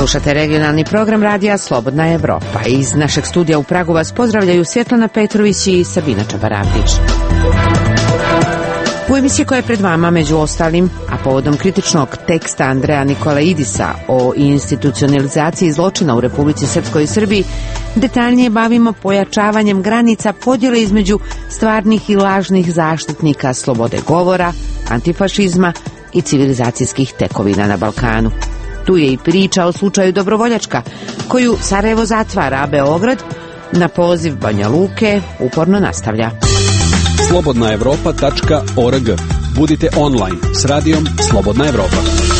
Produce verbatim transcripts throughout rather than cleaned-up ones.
Slušate regionalni program radija Slobodna Evropa. Iz našeg studija u Pragu vas pozdravljaju Svjetlana Petrović i Sabina Čabaravdić. U emisiji koja je pred vama, među ostalim, a povodom kritičnog teksta Andreja Nikolaidisa o institucionalizaciji zločina u Republici Srpskoj i Srbiji, detaljnije bavimo pojačavanjem granica podjele između stvarnih i lažnih zaštitnika slobode govora, antifašizma i civilizacijskih tekovina na Balkanu. Tu je i priča o slučaju Dobrovoljačka, koju Sarajevo zatvara, a Beograd na poziv Banja Luke uporno nastavlja. slobodna evropa tačka org. Budite online s radijom Slobodna Evropa.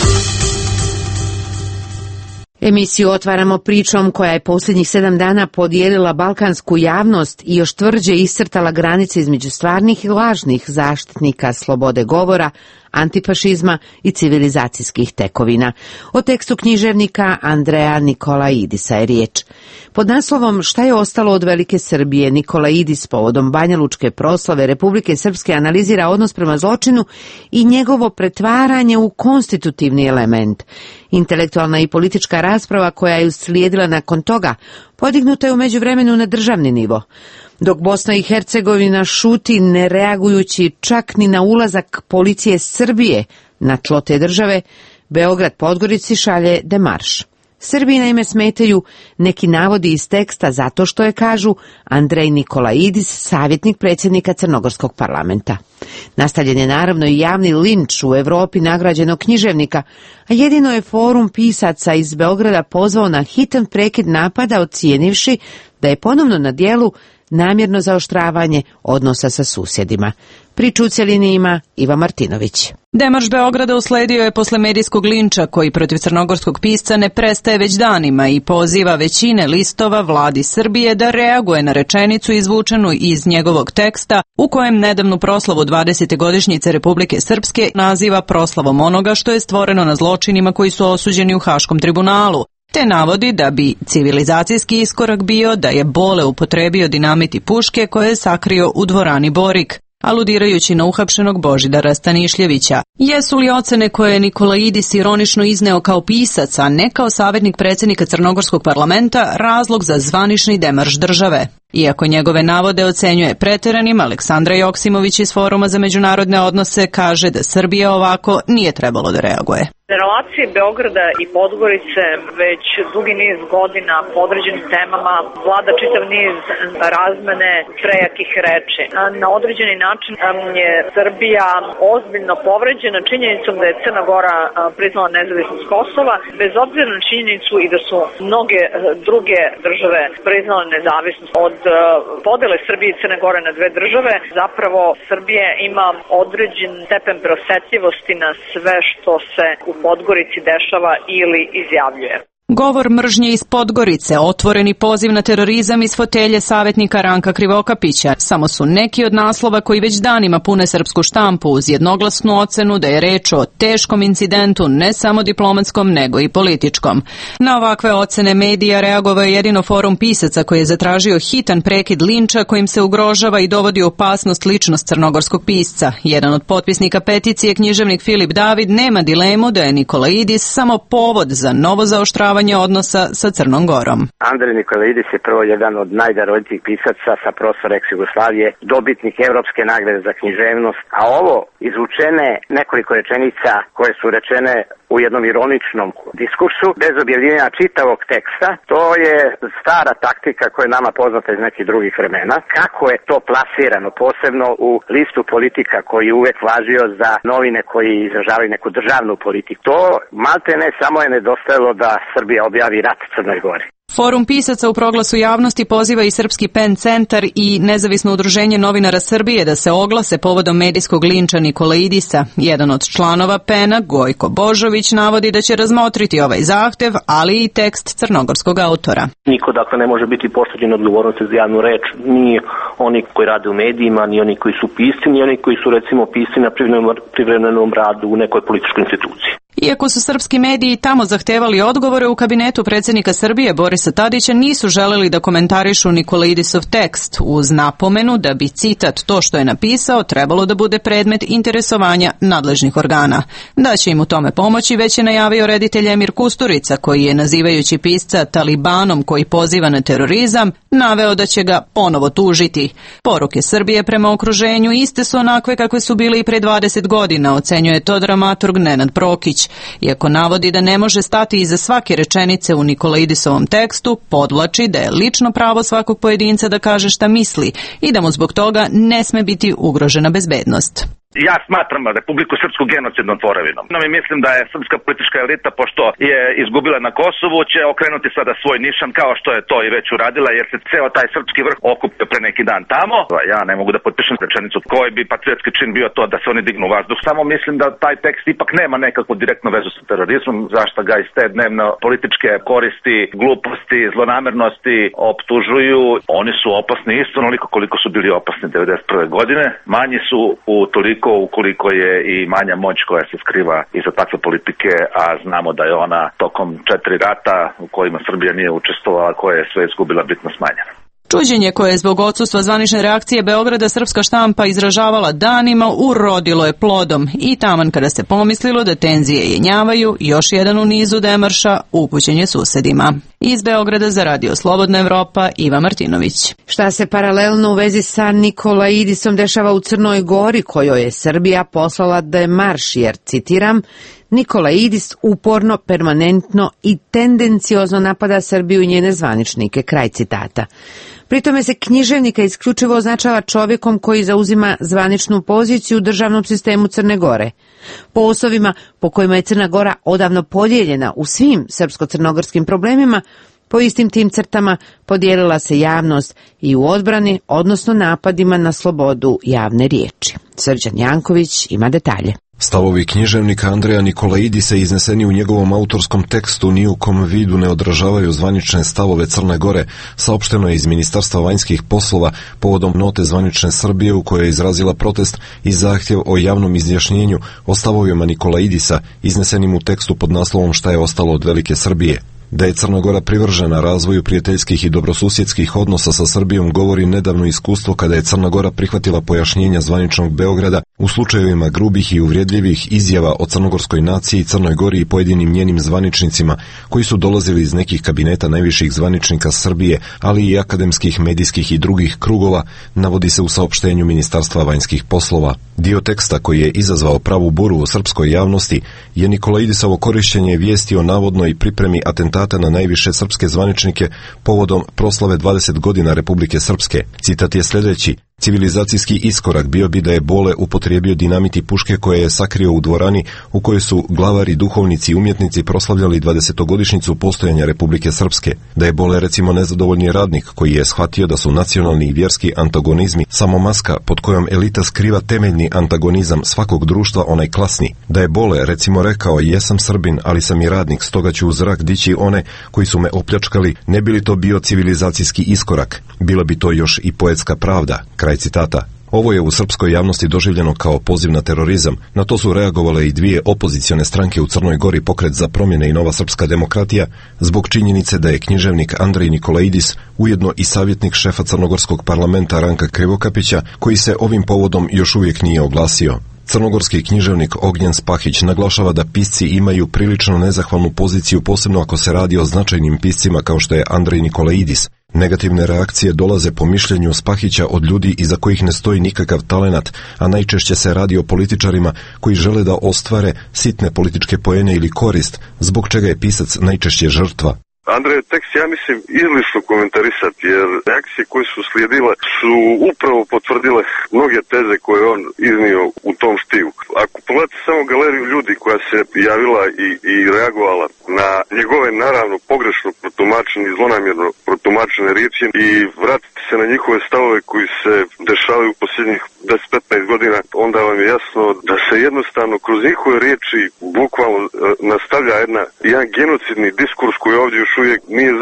Emisiju otvaramo pričom koja je posljednjih sedam dana podijelila balkansku javnost i još tvrđe iscrtala granice između stvarnih i lažnih zaštitnika slobode govora, antifašizma i civilizacijskih tekovina. O tekstu književnika Andreja Nikolaidisa je riječ. Pod naslovom Šta je ostalo od Velike Srbije, Nikolaidis povodom banjalučke proslave Republike Srpske analizira odnos prema zločinu i njegovo pretvaranje u konstitutivni element. Intelektualna i politička rasprava koja je uslijedila nakon toga podignuta je u međuvremenu na državni nivo. Dok Bosna i Hercegovina šuti, ne reagujući čak ni na ulazak policije Srbije na tlo te države, Beograd Podgorici šalje demarš. Srbiji naime smetaju neki navodi iz teksta zato što je, kažu, Andrej Nikolaidis, savjetnik predsjednika Crnogorskog parlamenta. Nastavljen je naravno i javni linč u Evropi nagrađenog književnika, a jedino je forum pisaca iz Beograda pozvao na hitan prekid napada, ocijenivši da je ponovno na dijelu namjerno zaoštravanje odnosa sa susjedima. Priču u cjelini ima Iva Martinović. Demarš Beograda usledio je posle medijskog linča koji protiv crnogorskog pisca ne prestaje već danima i poziva većine listova vladi Srbije da reaguje na rečenicu izvučenu iz njegovog teksta u kojem nedavnu proslavu dvadesete godišnjice Republike Srpske naziva proslavom onoga što je stvoreno na zločinima koji su osuđeni u Haškom tribunalu, te navodi da bi civilizacijski iskorak bio da je Bole upotrebio dinamit i puške koje je sakrio u dvorani Borik, aludirajući na uhapšenog Božidara Stanišljevića. Jesu li ocene koje je Nikolaidis ironično izneo kao pisac, a ne kao savjetnik predsjednika Crnogorskog parlamenta, razlog za zvanični demarš države? Iako njegove navode ocenjuje pretjeranim, Aleksandra Joksimović iz Foruma za međunarodne odnose kaže da Srbija ovako nije trebalo da reaguje. Na relaciji Beograda i Podgorice već dugi niz godina po određenim temama vlada čitav niz razmene prejakih reči. Na određeni način je Srbija ozbiljno povređena činjenicom da je Crna Gora priznala nezavisnost Kosova, bez obzira na činjenicu i da su mnoge druge države priznale nezavisnost. Od podele Srbije i Crne Gore na dve države, zapravo Srbija ima određen stepen preosetljivosti na sve što se u Podgorici dešava ili izjavljuje. Govor mržnje iz Podgorice, otvoreni poziv na terorizam iz fotelje savjetnika Ranka Krivokapića, samo su neki od naslova koji već danima pune srpsku štampu uz jednoglasnu ocenu da je reč o teškom incidentu ne samo diplomatskom nego i političkom. Na ovakve ocene medija reagovao je jedino forum pisaca koji je zatražio hitan prekid linča kojim se ugrožava i dovodi u opasnost ličnost crnogorskog pisca. Jedan od potpisnika peticije, književnik Filip David, nema dilemu da je Nikolaidis samo povod za novo zaoštravanje odnosa sa Crnom Gorom. Andrej Nikolaidis je prvo jedan od najdarovitijih pisaca sa prostora ex-Jugoslavije, dobitnik Evropske nagrade za književnost, a ovo izvučene nekoliko rečenica koje su rečene u jednom ironičnom diskursu, bez objavljenja čitavog teksta, to je stara taktika koja je nama poznata iz nekih drugih vremena. Kako je to plasirano, posebno u listu politika koji je uvek važio za novine koji izražavaju neku državnu politiku. To malte ne samo je nedostajalo da Srbija objavi rat Crnoj Gori. Forum pisaca u proglasu javnosti poziva i Srpski Pen centar i Nezavisno udruženje novinara Srbije da se oglase povodom medijskog linča Nikolaidisa. Jedan od članova Pena, Gojko Božović, navodi da će razmotriti ovaj zahtev, ali i tekst crnogorskog autora. Niko dakle ne može biti pošteđen odgovornosti za javnu reč, ni oni koji rade u medijima, ni oni koji su pisci, ni oni koji su recimo pisci na privremenom radu u nekoj političkoj instituciji. Iako su srpski mediji tamo zahtevali odgovore, u kabinetu predsjednika Srbije Borisa Tadića nisu želeli da komentarišu Nikolaidisov tekst, uz napomenu da bi citat to što je napisao trebalo da bude predmet interesovanja nadležnih organa. Da će im u tome pomoći već je najavio reditelj Emir Kusturica, koji je nazivajući pisca talibanom koji poziva na terorizam, naveo da će ga ponovo tužiti. Poruke Srbije prema okruženju iste su onakve kakve su bile i pre dvadeset godina, ocenjuje to dramaturg Nenad Prokić. Iako navodi da ne može stati iza svake rečenice u Nikolaidisovom tekstu, podvlači da je lično pravo svakog pojedinca da kaže šta misli i da mu zbog toga ne sme biti ugrožena bezbednost. Ja smatram Republiku Srpsku genocidnom tvorevinom. No, mi mislim da je srpska politička elita, pošto je izgubila na Kosovu, će okrenuti sada svoj nišan kao što je to i već uradila, jer se ceo taj srpski vrh okupio pre neki dan tamo. Ja ne mogu da potpišem rečenicu koji bi patriotski čin bio to da se oni dignu u vazduh. Samo mislim da taj tekst ipak nema nekakvu direktnu vezu sa terorizmom, zašto ga iz te dnevno političke koristi, gluposti, zlonamernosti optužuju. Oni su opasni isto onoliko koliko su bili opasni devedeset prve godine. Manji su u toliko ukoliko je i manja moć koja se skriva iza takve politike, a znamo da je ona tokom četiri rata u kojima Srbija nije učestvovala, koja je sve izgubila, bitno smanjena. Čuđenje koje je zbog odsustva zvanične reakcije Beograda srpska štampa izražavala danima urodilo je plodom i taman kada se pomislilo da tenzije jenjavaju, još jedan u nizu demarša upućen je susedima. Iz Beograda za Radio Slobodna Evropa, Iva Martinović. Šta se paralelno u vezi sa Nikolaidisom dešava u Crnoj Gori, kojoj je Srbija poslala demarš, jer, citiram, Nikolaidis uporno, permanentno i tendenciozno napada Srbiju i njene zvaničnike, kraj citata. Pritome se književnika isključivo označava čovjekom koji zauzima zvaničnu poziciju u državnom sistemu Crne Gore. Po osnovima po kojima je Crna Gora odavno podijeljena u svim srpsko-crnogorskim problemima, po istim tim crtama podijelila se javnost i u odbrani, odnosno napadima na slobodu javne riječi. Srđan Janković ima detalje. Stavovi književnika Andreja Nikolaidisa izneseni u njegovom autorskom tekstu ni u kom vidu ne odražavaju zvanične stavove Crne Gore, saopšteno je iz Ministarstva vanjskih poslova povodom note zvanične Srbije u kojoj je izrazila protest i zahtjev o javnom izjašnjenju o stavovima Nikolaidisa iznesenim u tekstu pod naslovom Šta je ostalo od velike Srbije. Da je Crna Gora privržena razvoju prijateljskih i dobrosusjedskih odnosa sa Srbijom govori nedavno iskustvo kada je Crna Gora prihvatila pojašnjenja zvaničnog Beograda u slučajevima grubih i uvredljivih izjava o crnogorskoj naciji, Crnoj Gori i pojedinim njenim zvaničnicima koji su dolazili iz nekih kabineta najviših zvaničnika Srbije, ali i akademskih, medijskih i drugih krugova, navodi se u saopštenju Ministarstva vanjskih poslova. Dio teksta koji je izazvao pravu buru u srpskoj javnosti je Nikolaidisovo korišćenje vijesti o navodnoj pripremi atentata na najviše srpske zvaničnike povodom proslave dvadeset godina Republike Srpske. Citat je sljedeći: civilizacijski iskorak bio bi da je Bole upotrijebio dinamit i puške koje je sakrio u dvorani u kojoj su glavari, duhovnici i umjetnici proslavljali dvadesetogodišnjicu postojanja Republike Srpske. Da je Bole recimo nezadovoljni radnik koji je shvatio da su nacionalni i vjerski antagonizmi samo maska pod kojom elita skriva temeljni antagonizam svakog društva, onaj klasni. Da je Bole recimo rekao: jesam Srbin, ali sam i radnik, stoga ću u zrak dići one koji su me opljačkali, ne bi li to bio civilizacijski iskorak? Bila bi to još i poetska pravda. Kraj citata. Ovo je u srpskoj javnosti doživljeno kao poziv na terorizam. Na to su reagovale i dvije opozicione stranke u Crnoj Gori, Pokret za promjene i Nova srpska demokratija, zbog činjenice da je književnik Andrej Nikolaidis ujedno i savjetnik šefa crnogorskog parlamenta Ranka Krivokapića, koji se ovim povodom još uvijek nije oglasio. Crnogorski književnik Ognjen Spahić naglašava da pisci imaju prilično nezahvalnu poziciju, posebno ako se radi o značajnim piscima kao što je Andrej Nikolaidis. Negativne reakcije dolaze po mišljenju Spahića od ljudi iza kojih ne stoji nikakav talenat, a najčešće se radi o političarima koji žele da ostvare sitne političke poene ili korist, zbog čega je pisac najčešće žrtva. Andrej tekst, ja mislim, izlišno komentarisati, jer reakcije koje su slijedile su upravo potvrdile mnoge teze koje on iznio u tom stilu. Ako pogledate samo galeriju ljudi koja se javila i, i reagovala na njegove, naravno, pogrešno protumačene i zlonamjerno protumačene riječi i vratite se na njihove stavove koji se dešavaju u posljednjih deset do petnaest godina, onda vam je jasno da se jednostavno kroz njihove riječi bukvalno e, nastavlja jedna, jedan genocidni diskurs koji ovdje još uvijek nije zamro.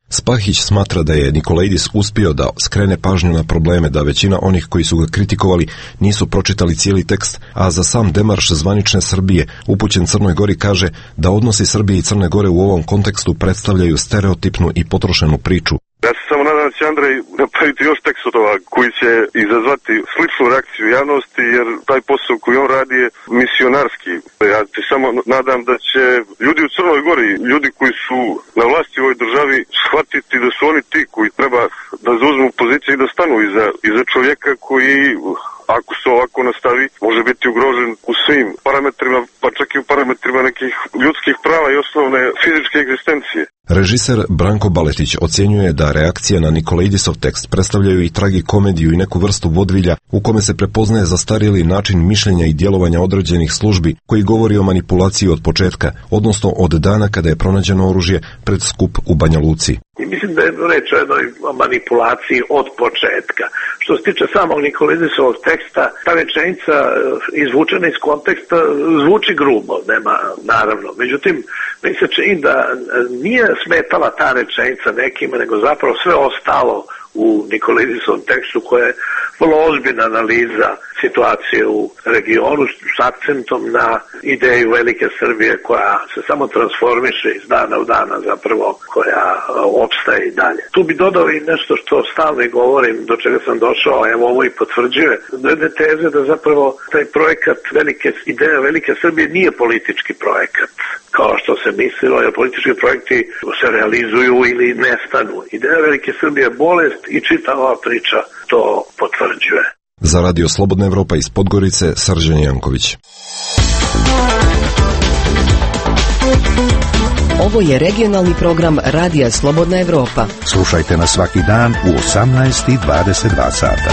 Spahić smatra da je Nikolaidis uspio da skrene pažnju na probleme, da većina onih koji su ga kritikovali nisu pročitali cijeli tekst, a za sam demarš zvanične Srbije upućen Crnoj Gori kaže da odnosi Srbije i Crne Gore u ovom kontekstu predstavljaju stereotipnu i potrošenu priču. Ja se samo nadam da će Andrej napraviti još tekstova koji će izazvati sličnu reakciju javnosti, jer taj posao koji on radi je misionarski. Ja se samo nadam da će ljudi u Crnoj Gori, ljudi koji su na vlasti u ovoj državi, shvatiti da su oni ti koji treba da zauzmu pozicije i da stanu iza, iza čovjeka koji, ako se ovako nastavi, može biti ugrožen u svim parametrima, pa čak i u parametrima nekih ljudskih prava i osnovne fizičke egzistencije. Režiser Branko Baletić ocjenjuje da reakcije na Nikolaidisov tekst predstavljaju i tragikomediju i neku vrstu vodvilja u kome se prepoznaje zastarjeli način mišljenja i djelovanja određenih službi koji govori o manipulaciji od početka, odnosno od dana kada je pronađeno oružje pred skup u Banja Luci. I mislim da je reč o jednoj manipulaciji od početka. Što se tiče samog Nikolaidisovog teksta, ta rečenica izvučena iz konteksta zvuči grubo, nema naravno. Međutim, mi se čini da nije smetala ta rečenica nekima, nego zapravo sve ostalo u Nikolaidisovom tekstu koja je vrlo ozbiljna analiza situacije u regionu s akcentom na ideju Velike Srbije koja se samo transformiše iz dana u dana zapravo, koja opstaje i dalje. Tu bi dodao i nešto što stalno i govorim, do čega sam došao, evo ovo i potvrđuje, jedne teze da zapravo taj projekat velike, ideja Velike Srbije nije politički projekat, kao što se mislilo, jer politički projekti se realizuju ili nestanu. Ideja Velike Srbije je bolest i čitava ova priča to potvrđuje. Za Radio Slobodna Evropa iz Podgorice, Srđan Janković. Ovo je regionalni program Radija Slobodna Evropa. Slušajte nas svaki dan u osamnaest i dvadeset dva sata.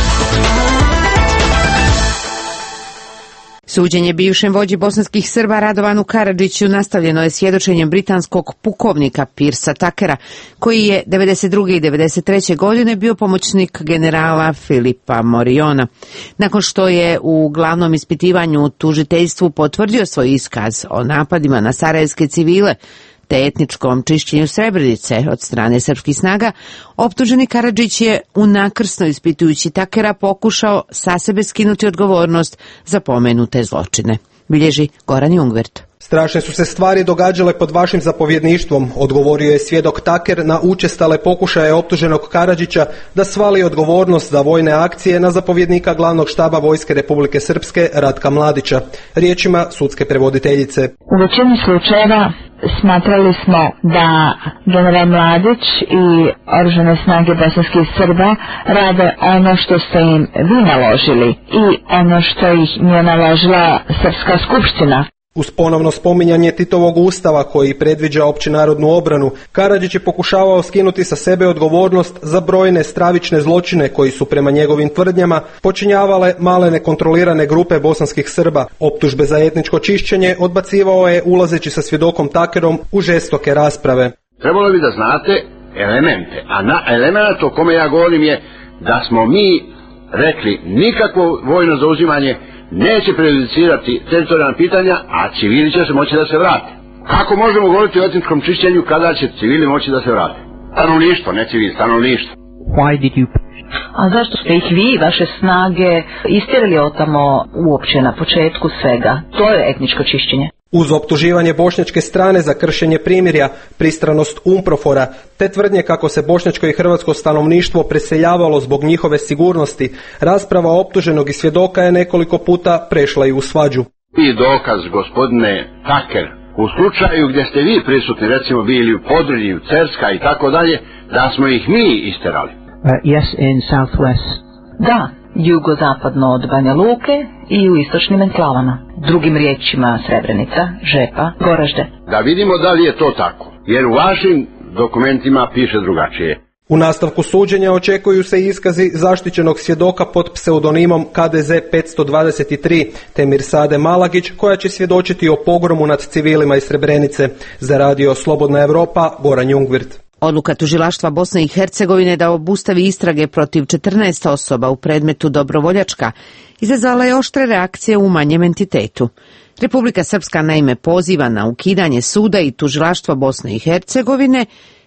Suđenje bivšem vođi bosanskih Srba Radovanu Karadžiću nastavljeno je svjedočenjem britanskog pukovnika Pirsa Takera, koji je devedeset druge i devedeset treće godine bio pomoćnik generala Filipa Moriona. Nakon što je u glavnom ispitivanju tužiteljstvu potvrdio svoj iskaz o napadima na sarajevske civile te etničkom čišćenju Srebrenice od strane srpskih snaga, optuženi Karadžić je unakrsno ispitujući Takera pokušao sa sebe skinuti odgovornost za pomenute zločine. Bilježi Goran Jungvert. Strašne su se stvari događale pod vašim zapovjedništvom, odgovorio je svjedok Taker na učestale pokušaje optuženog Karadžića da svali odgovornost za vojne akcije na zapovjednika glavnog štaba Vojske Republike Srpske Ratka Mladića. Riječima sudske prevoditeljice. U većini slučajeva smatrali smo da general Mladić i oružane snage bosanskih Srba rade ono što ste im vi naložili i ono što ih nije naložila Srpska skupština. Uz ponovno spominjanje Titovog ustava koji predviđa općenarodnu obranu, Karadžić je pokušavao skinuti sa sebe odgovornost za brojne stravične zločine koji su prema njegovim tvrdnjama počinjavale male nekontrolirane grupe bosanskih Srba. Optužbe za etničko čišćenje odbacivao je ulazeći sa svjedokom Takerom u žestoke rasprave. Trebalo bi da znate elemente, a na element o kome ja govorim je da smo mi rekli nikakvo vojno zauzimanje neće prejudicirati teritorijalna pitanja, a civili će se moći da se vrate. Kako možemo govoriti o etničkom čišćenju kada će civili moći da se vrate? Stanovništvo, ne civili, stanovništvo. Why did you... A zašto ste ih vi, vaše snage, istjerali otamo uopće na početku svega? To je etničko čišćenje. Uz optuživanje bošnjačke strane za kršenje primirja, pristranost UNPROFOR-a, te tvrdnje kako se bošnjačko i hrvatsko stanovništvo preseljavalo zbog njihove sigurnosti, rasprava optuženog i svjedoka je nekoliko puta prešla i u svađu. I dokaz, gospodine Taker, u slučaju gdje ste vi prisutni, recimo bili u Podrinju, Cerska i tako dalje, da smo ih mi isterali. Uh, yes, in southwest. Da, jugozapadno od Banja Luke i u istočnim enklavama. Drugim riječima Srebrenica, Žepa, Goražde. Da vidimo da li je to tako, jer u vašim dokumentima piše drugačije. U nastavku suđenja očekuju se iskazi zaštićenog svjedoka pod pseudonimom K D Z petsto dvadeset tri, te Mirsade Malagić, koja će svjedočiti o pogromu nad civilima iz Srebrenice. Za Radio Slobodna Evropa, Goran Jungvirt. Odluka tužilaštva Bosne i Hercegovine da obustavi istrage protiv četrnaest osoba u predmetu Dobrovoljačka izazvala je oštre reakcije u manjem entitetu. Republika Srpska naime poziva na ukidanje suda i tužilaštva Bosne i Hercegovine,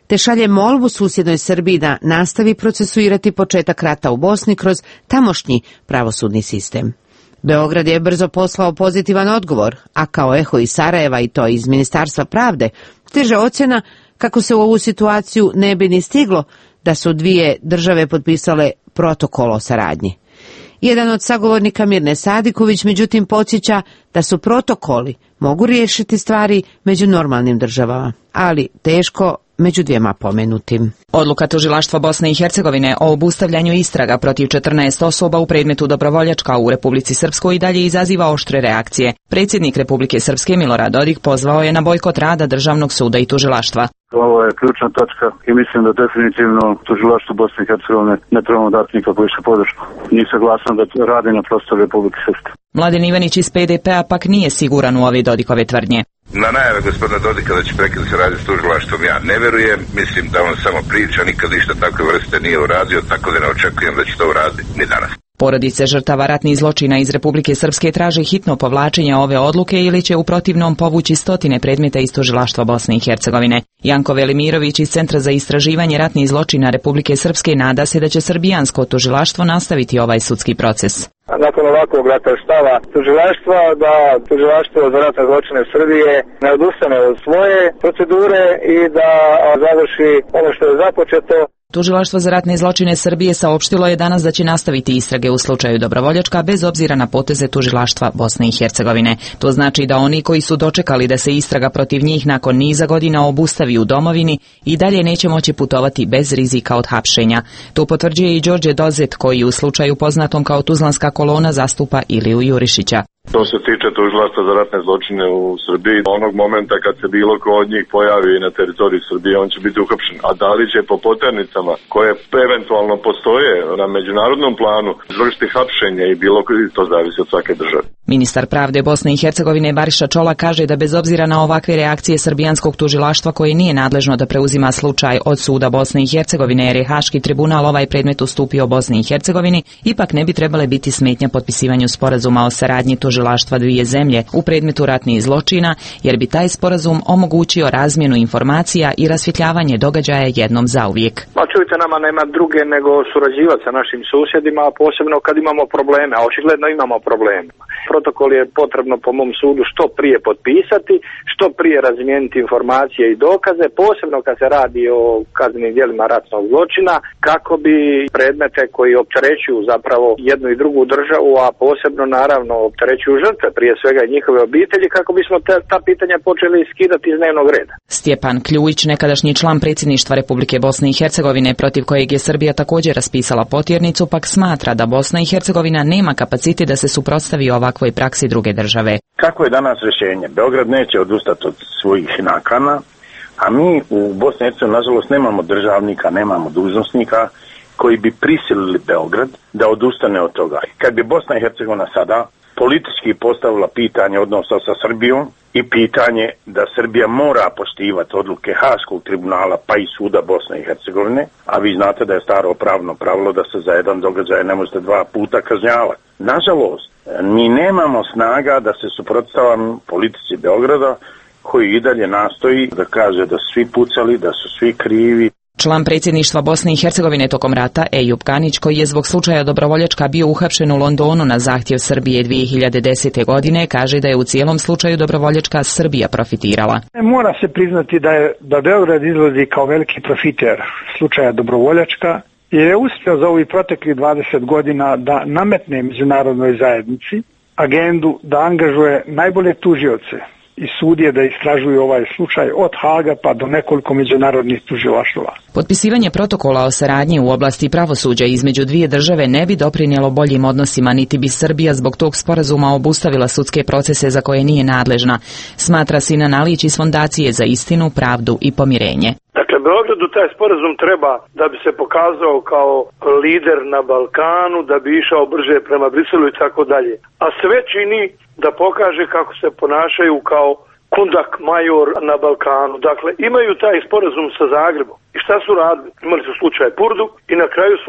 te šalje molbu susjednoj Srbiji da nastavi procesuirati početak rata u Bosni kroz tamošnji pravosudni sistem. Beograd je brzo poslao pozitivan odgovor, a kao eho iz Sarajeva i to iz Ministarstva pravde, stiže ocjena kako se u ovu situaciju ne bi ni stiglo da su dvije države potpisale protokol o saradnji. Jedan od sagovornika Mirne Sadiković međutim podsjeća da su protokoli mogu riješiti stvari među normalnim državama, ali teško među dvijema pomenutim. Odluka tužilaštva Bosne i Hercegovine o obustavljanju istraga protiv četrnaest osoba u predmetu Dobrovoljačka u Republici Srpskoj i dalje izaziva oštre reakcije. Predsjednik Republike Srpske Milorad Dodik pozvao je na bojkot rada Državnog suda i tužilaštva. Ovo je ključna točka i mislim da definitivno tužilaštvo Bosne i Hercegovine ne trebamo dati nikakvu više podršku. Nije saglasan da radi na prostoru Republike Srpske. Mladen Ivanić iz P D P-a pak nije siguran u ove Dodikove tvrdnje. Na najave gospodina Dodika da će prekinuti raditi s tužilaštvom ja ne verujem, mislim da on samo priča, nikad ništa takve vrste nije uradio, tako da ne očekujem da će to uraditi ni danas. Porodice žrtava ratnih zločina iz Republike Srpske traže hitno povlačenje ove odluke ili će u protivnom povući stotine predmeta iz tužilaštva Bosne i Hercegovine. Janko Velimirović iz Centra za istraživanje ratnih zločina Republike Srpske nada se da će srbijansko tužilaštvo nastaviti ovaj sudski proces. Nakon ovakvog rata stava tužilaštva, da tužilaštvo za ratne zločine Srbije ne odustane od svoje procedure i da završi ono što je započeto. Tužilaštvo za ratne zločine Srbije saopštilo je danas da će nastaviti istrage u slučaju Dobrovoljačka bez obzira na poteze tužilaštva Bosne i Hercegovine. To znači da oni koji su dočekali da se istraga protiv njih nakon niza godina obustavi u domovini i dalje neće moći putovati bez rizika od hapšenja. To potvrđuje i Đorđe Dozet koji u slučaju poznatom kao Tuzlanska kolona zastupa Iliju Jurišića. To se tiče tužilaštva za ratne zločine u Srbiji. Onog momenta kad se bilo ko od njih pojavi na teritoriji Srbije, on će biti uhapšen. A da li će po poternicama koje eventualno postoje na međunarodnom planu izvršiti hapšenje i bilo koji, to zavisi od svake države. Ministar pravde Bosne i Hercegovine Bariša Čola kaže da bez obzira na ovakve reakcije srbijanskog tužilaštva koje nije nadležno da preuzima slučaj od suda Bosne i Hercegovine jer je Haški tribunal ovaj predmet ustupio Bosni i Hercegovini, ipak ne bi trebale biti smetnja potpisivanju sporazuma o saradnji tužilaštva dvije zemlje u predmetu ratnih zločina, jer bi taj sporazum omogućio razmjenu informacija i rasvjetljavanje događaja jednom zauvijek. Pa čujte, nama nema druge nego surađivati sa našim susjedima, a posebno kad imamo probleme, a očigledno imamo probleme. Protokol je potrebno po mom sudu što prije potpisati, što prije razmijeniti informacije i dokaze, posebno kad se radi o kaznenim djelima ratnog zločina, kako bi predmete koji opterećuju zapravo jednu i drugu državu, a posebno naravno opterećuju žrtve, prije svega i njihove obitelji, kako bismo te, ta pitanja počeli skidati iz dnevnog reda. Stjepan Kljujić, nekadašnji član predsjedništva Republike Bosne i Hercegovine, protiv kojeg je Srbija također raspisala potjernicu, pak smatra da Bosna i Hercegovina nema kapacitet da se suprotstavi ovakvoj praksi druge države. Kako je danas rješenje? Beograd neće odustati od svojih nakana, a mi u Bosni i Hercegovini nažalost nemamo državnika, nemamo dužnosnika koji bi prisilili Beograd da odustane od toga. Kad bi Bosna i Hercegovina sada politički postavila pitanje odnosa sa Srbijom i pitanje da Srbija mora poštivati odluke Haškog tribunala pa i suda Bosne i Hercegovine, a vi znate da je staro pravno pravilo da se za jedan događaj ne možete dva puta kažnjavati. Nažalost, mi nemamo snaga da se suprotstavimo politici Beograda koji i dalje nastoji da kaže da su svi pucali, da su svi krivi. Član predsjedništva Bosne i Hercegovine tokom rata Ejub Kanić, koji je zbog slučaja Dobrovoljačka bio uhapšen u Londonu na zahtjev Srbije dvije hiljade desete. godine, kaže da je u cijelom slučaju Dobrovoljačka Srbija profitirala. Mora se priznati da je da Beograd izlazi kao veliki profiter slučaja Dobrovoljačka, jer je uspio za ovih proteklih dvadeset godina da nametne međunarodnoj zajednici agendu da angažuje najbolje tužioce i sudije da istražuju ovaj slučaj od Haga pa do nekoliko međunarodnih tužilaštva. Potpisivanje protokola o saradnji u oblasti pravosuđa između dvije države ne bi doprinijelo boljim odnosima, niti bi Srbija zbog tog sporazuma obustavila sudske procese za koje nije nadležna, smatra Sinan Alić iz Fondacije za istinu, pravdu i pomirenje. Dakle, Beogradu taj sporazum treba da bi se pokazao kao lider na Balkanu, da bi išao brže prema Briselu i tako dalje. A sve čini da pokaže kako se ponašaju kao kundak major na Balkanu. Dakle, imaju taj sporazum sa Zagrebom. I šta su radili? Imali su slučaj Purdu i na kraju su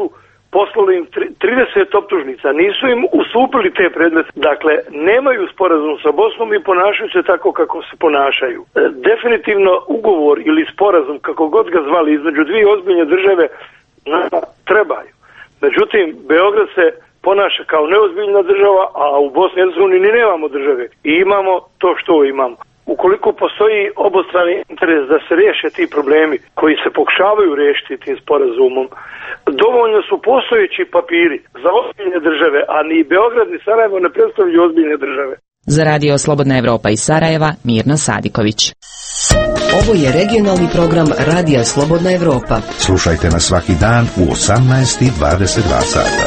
poslali im trideset optužnica, nisu im ustupili te predmete, dakle nemaju sporazum sa Bosnom i ponašaju se tako kako se ponašaju. Definitivno ugovor ili sporazum, kako god ga zvali, između dvije ozbiljne države trebaju. Međutim, Beograd se ponaša kao neozbiljna država, a u Bosni i Hercegovini ni nemamo države i imamo to što imamo. Ukoliko postoji obostrani interes da se riješe ti problemi koji se pokušavaju riješiti tim sporazumom, dovoljno su postojeći papiri za ozbiljne države, a ni Beograd ni Sarajevo ne predstavljaju ozbiljne države. Za Radio Slobodna Evropa iz Sarajeva, Mirna Sadiković. Ovo je regionalni program Radija Slobodna Evropa. Slušajte nas svaki dan u osamnaest i dvadeset dva sata.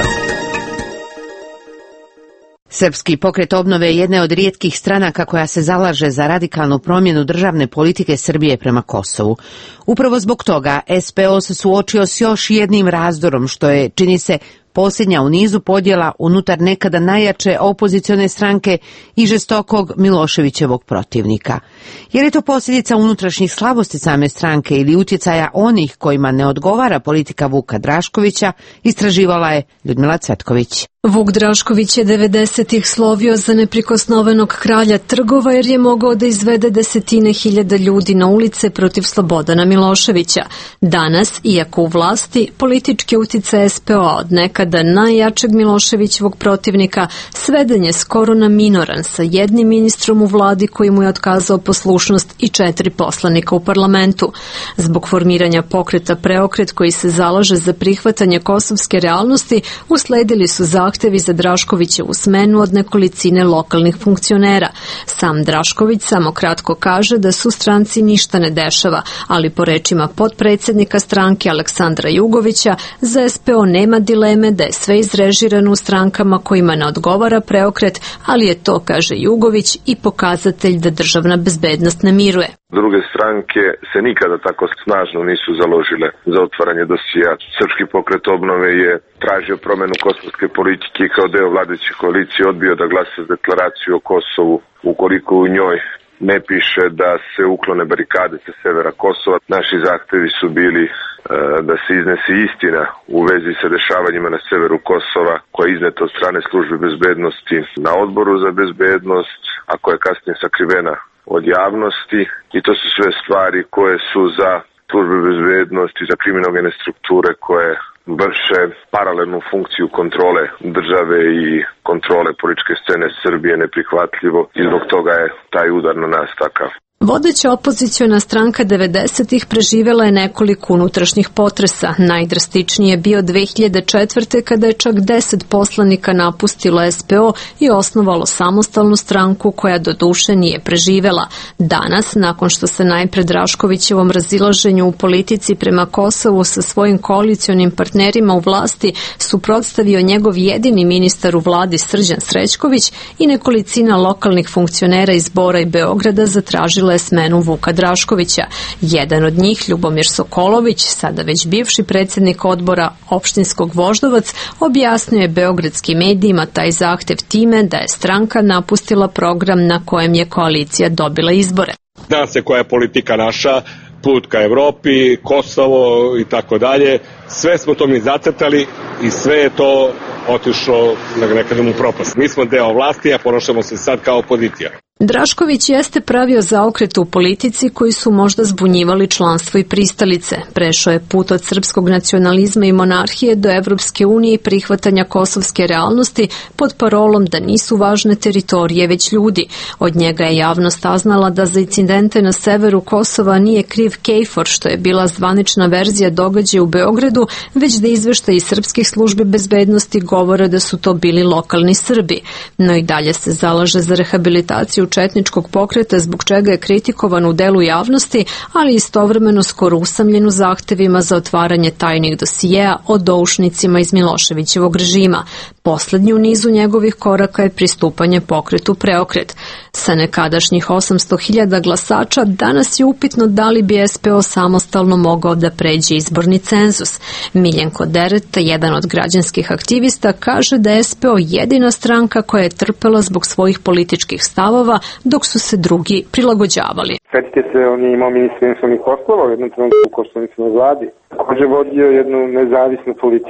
Srpski pokret obnove je jedna od rijetkih stranaka koja se zalaže za radikalnu promjenu državne politike Srbije prema Kosovu. Upravo zbog toga S P O se suočio s još jednim razdorom, što je, čini se, posljednja u nizu podjela unutar nekada najjače opozicione stranke i žestokog Miloševićevog protivnika. Je li to posljedica unutrašnjih slabosti same stranke ili utjecaja onih kojima ne odgovara politika Vuka Draškovića, istraživala je Ljudmila Cvetković. Vuk Drašković je devedesetih slovio za neprikosnovenog kralja trgova jer je mogao da izvede desetine hiljada ljudi na ulice protiv Slobodana Miloševića. Danas, iako u vlasti, politički utjecaj S P O-a od nekada najjačeg Miloševićevog protivnika sveden je skoro na minoran sa jednim ministrom u vladi koji mu je otkazao poslušnost i četiri poslanika u parlamentu. Zbog formiranja pokreta Preokret koji se zalaže za prihvatanje kosovske realnosti, usledili su zahtevi za Draškovićevu smenu od nekolicine lokalnih funkcionera. Sam Drašković samo kratko kaže da su stranci ništa ne dešava, ali po rečima potpredsjednika stranke Aleksandra Jugovića, za S P O nema dileme da je sve izrežirano u strankama kojima ne odgovara Preokret, ali je to, kaže Jugović, i pokazatelj da državna bezbednost ne miruje. Druge stranke se nikada tako snažno nisu založile za otvaranje dosija. Srpski pokret obnove je tražio promjenu kosovske politike i kao deo vladajuće koalicije odbio da glasa za deklaraciju o Kosovu ukoliko u njoj ne piše da se uklone barikade sa severa Kosova. Naši zahtevi su bili e, da se iznese istina u vezi sa dešavanjima na severu Kosova, koja je izneta od strane službe bezbednosti na odboru za bezbednost, a koja je kasnije sakrivena od javnosti, i to su sve stvari koje su za službe bezbednosti, za kriminogene strukture koje vrše paralelnu funkciju kontrole države i kontrole političke scene Srbije neprihvatljivo i zbog toga je taj udar na nas takav. Vodeća opoziciona stranka devedesetih preživjela je nekoliko unutrašnjih potresa. Najdrastičniji je bio dve hiljade četvrte. kada je čak deset poslanika napustilo S P O i osnovalo samostalnu stranku koja do duše nije preživjela. Danas, nakon što se najpre Draškovićevom razilaženju u politici prema Kosovu sa svojim koalicionim partnerima u vlasti suprotstavio njegov jedini ministar u vladi Srđan Srećković i nekolicina lokalnih funkcionera iz Bora i Beograda zatražila je smenu Vuka Draškovića. Jedan od njih, Ljubomir Sokolović, sada već bivši predsjednik odbora opštinskog Voždovac, objasnio je beogradskim medijima taj zahtev time da je stranka napustila program na kojem je koalicija dobila izbore. Zna se koja je politika naša, put ka Evropi, Kosovo i tako dalje. Sve smo to mi zacrtali i sve je to otišlo nekadom u propast. Mi smo deo vlasti, a ponašamo se sad kao opozicija. Drašković jeste pravio zaokret u politici koji su možda zbunjivali članstvo i pristalice. Prešao je put od srpskog nacionalizma i monarhije do Evropske unije i prihvatanja kosovske realnosti pod parolom da nisu važne teritorije već ljudi. Od njega je javnost saznala da za incidente na severu Kosova nije kriv KFOR, što je bila zvanična verzija događaja u Beogradu, već da izveštaji srpskih službi bezbednosti govore da su to bili lokalni Srbi. No i dalje se zalaže za rehabilitaciju četničkog pokreta, zbog čega je kritikovan u delu javnosti, ali istovremeno skoro usamljen u zahtevima za otvaranje tajnih dosijeja o doušnicima iz Miloševićevog režima. Poslednji u nizu njegovih koraka je pristupanje pokretu Preokret. Sa nekadašnjih osamsto hiljada glasača danas je upitno da li bi S P O samostalno mogao da pređe izborni cenzus. Miljenko Deret, jedan od građanskih aktivista, kaže da je S P O jedina stranka koja je trpela zbog svojih političkih stavova, dok su se drugi prilagođavali. Sjetite se, on je imao ministra inostranih poslova u jednom trenutku u Kosovićevoj vladi. Također vodio jednu nezavisnu politiku.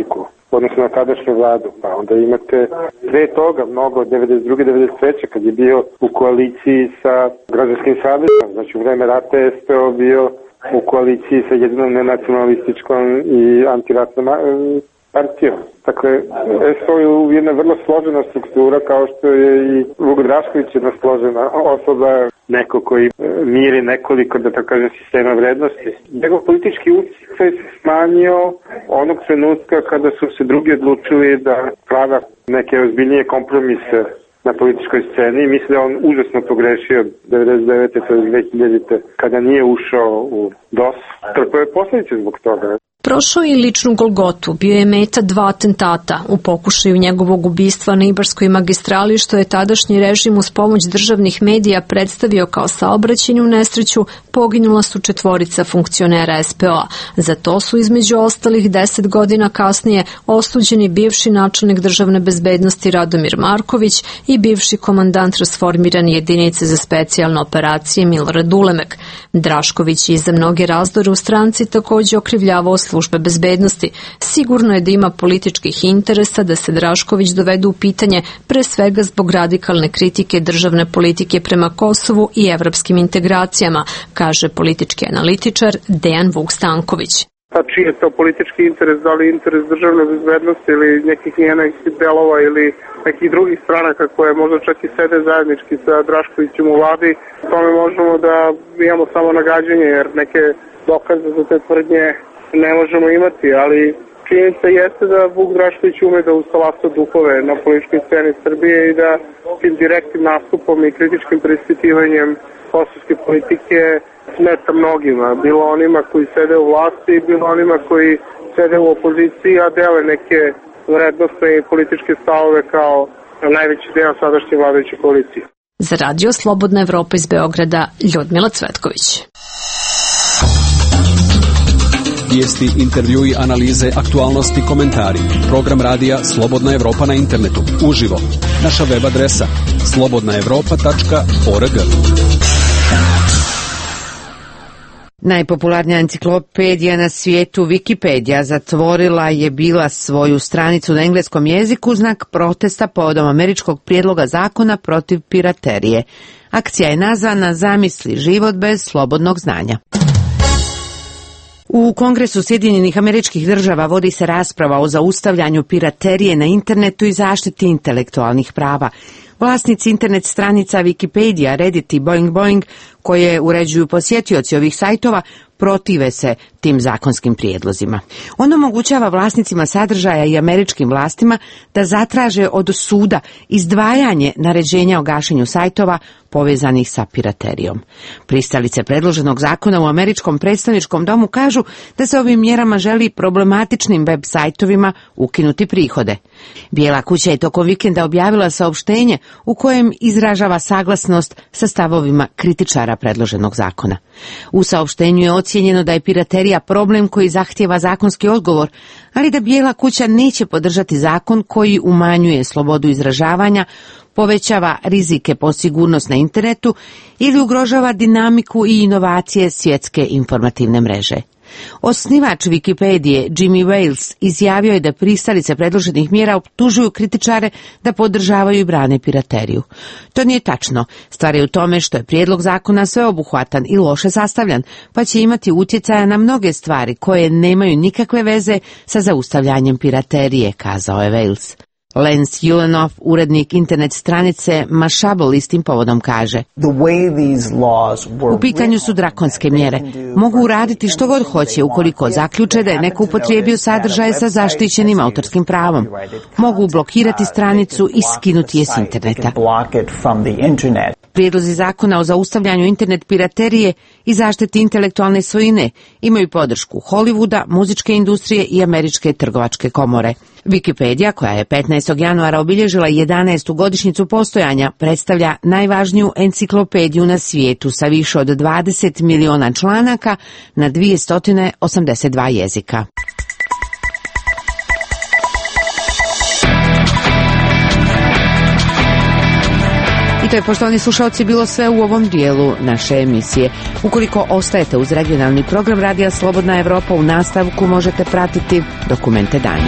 odnosno na tadašnju vladu. Pa onda imate pre toga mnogo, devedeset druge devedeset treće kad je bio u koaliciji sa Građanskim savezom, znači u vreme rata je S P O bio u koaliciji sa jedinom nenacionalističkom i antiratnom partijom. Dakle, S P O je jedna vrlo složena struktura, kao što je i Vuk Drašković jedna složena osoba, neko koji miri nekoliko, da tako kažem, sistema vrednosti. Njegov politički uticaj se smanjio onog trenutka kada su se drugi odlučili da prava neke ozbiljnije kompromise na političkoj sceni i misle da on užasno pogrešio devedeset devete do dve hiljadite kada nije ušao u D O S. Trpeo je posljedice zbog toga. Prošao je ličnu golgotu, bio je meta dva atentata. U pokušaju njegovog ubistva na Ibarskoj magistrali, što je tadašnji režim uz pomoć državnih medija predstavio kao saobraćajnu nesreću, poginula su četvorica funkcionera S P O-a. Za to su između ostalih deset godina kasnije osuđeni bivši načelnik državne bezbednosti Radomir Marković i bivši komandant rasformirane jedinice za specijalne operacije Milorad Ulemek. Drašković je za mnoge razdore u stranci također okrivljavao službe bezbednosti. Sigurno je da ima političkih interesa da se Drašković dovede u pitanje, pre svega zbog radikalne kritike državne politike prema Kosovu i evropskim integracijama, kaže politički analitičar Dejan Vuk Stanković. Pa čiji je to politički interes, da li interes državne bezbednosti ili nekih njenih delova ili nekih drugih stranaka koje možda čak i sede zajednički sa Draškovićem u vladi, tome možemo da imamo samo nagađanje, jer neke dokaze za te tvrdnje ne možemo imati, ali činjenica jeste da Vuk Drašković ume da ustalasa duhove na političkoj sceni Srbije i da tim direktnim nastupom i kritičkim preispitivanjem kosovske politike smeta mnogima, bilo onima koji sede u vlasti, bilo onima koji sede u opoziciji, a dele neke vrednostne i političke stavove kao najveći deo sadašnje vladajuće koalicije. Za radio Slobodna Evropa iz Beograda, Ljudmila Cvetković. Vijesti, intervjui, analize, aktualnosti, komentari. Program radija Slobodna Evropa na internetu. Uživo. Naša web adresa slobodna evropa tačka org. Najpopularnija enciklopedija na svijetu, Wikipedia, zatvorila je bila svoju stranicu na engleskom jeziku u znak protesta povodom američkog prijedloga zakona protiv piraterije. Akcija je nazvana Zamisli život bez slobodnog znanja. U Kongresu Sjedinjenih Američkih Država vodi se rasprava o zaustavljanju piraterije na internetu i zaštiti intelektualnih prava. Vlasnici internet stranica Wikipedia, Reddit i Boing Boing, koje uređuju posjetioci ovih sajtova, protive se tim zakonskim prijedlozima. On omogućava vlasnicima sadržaja i američkim vlastima da zatraže od suda izdvajanje naređenja o gašenju sajtova povezanih sa piraterijom. Pristalice predloženog zakona u američkom predstavničkom domu kažu da se ovim mjerama želi problematičnim web sajtovima ukinuti prihode. Bijela kuća je tokom vikenda objavila saopštenje u kojem izražava saglasnost sa stavovima kritičara predloženog zakona. U saopštenju je ocijenjeno da je piraterija problem koji zahtijeva zakonski odgovor, ali da Bijela kuća neće podržati zakon koji umanjuje slobodu izražavanja, povećava rizike po sigurnost na internetu ili ugrožava dinamiku i inovacije svjetske informativne mreže. Osnivač Wikipedije, Jimmy Wales, izjavio je da pristalice predloženih mjera optužuju kritičare da podržavaju i brane pirateriju. To nije tačno. Stvar je u tome što je prijedlog zakona sveobuhvatan i loše sastavljan, pa će imati utjecaja na mnoge stvari koje nemaju nikakve veze sa zaustavljanjem piraterije, kazao je Wales. Lance Ulanoff, urednik internet stranice Mashable, istim povodom kaže: U pitanju su drakonske mjere. Mogu uraditi što god hoće ukoliko zaključe da je neko upotrijebio sadržaje sa zaštićenim autorskim pravom. Mogu blokirati stranicu i skinuti je s interneta. Prijedlozi zakona o zaustavljanju internet piraterije i zaštiti intelektualne svojine imaju podršku Hollywooda, muzičke industrije i američke trgovačke komore. Wikipedia, koja je petnaestog januara obilježila jedanaestu godišnjicu postojanja, predstavlja najvažniju enciklopediju na svijetu sa više od dvadeset miliona članaka na dvjesto osamdeset dva jezika. I to je, poštovani slušalci, bilo sve u ovom dijelu naše emisije. Ukoliko ostajete uz regionalni program Radija Slobodna Evropa, u nastavku možete pratiti Dokumente dana.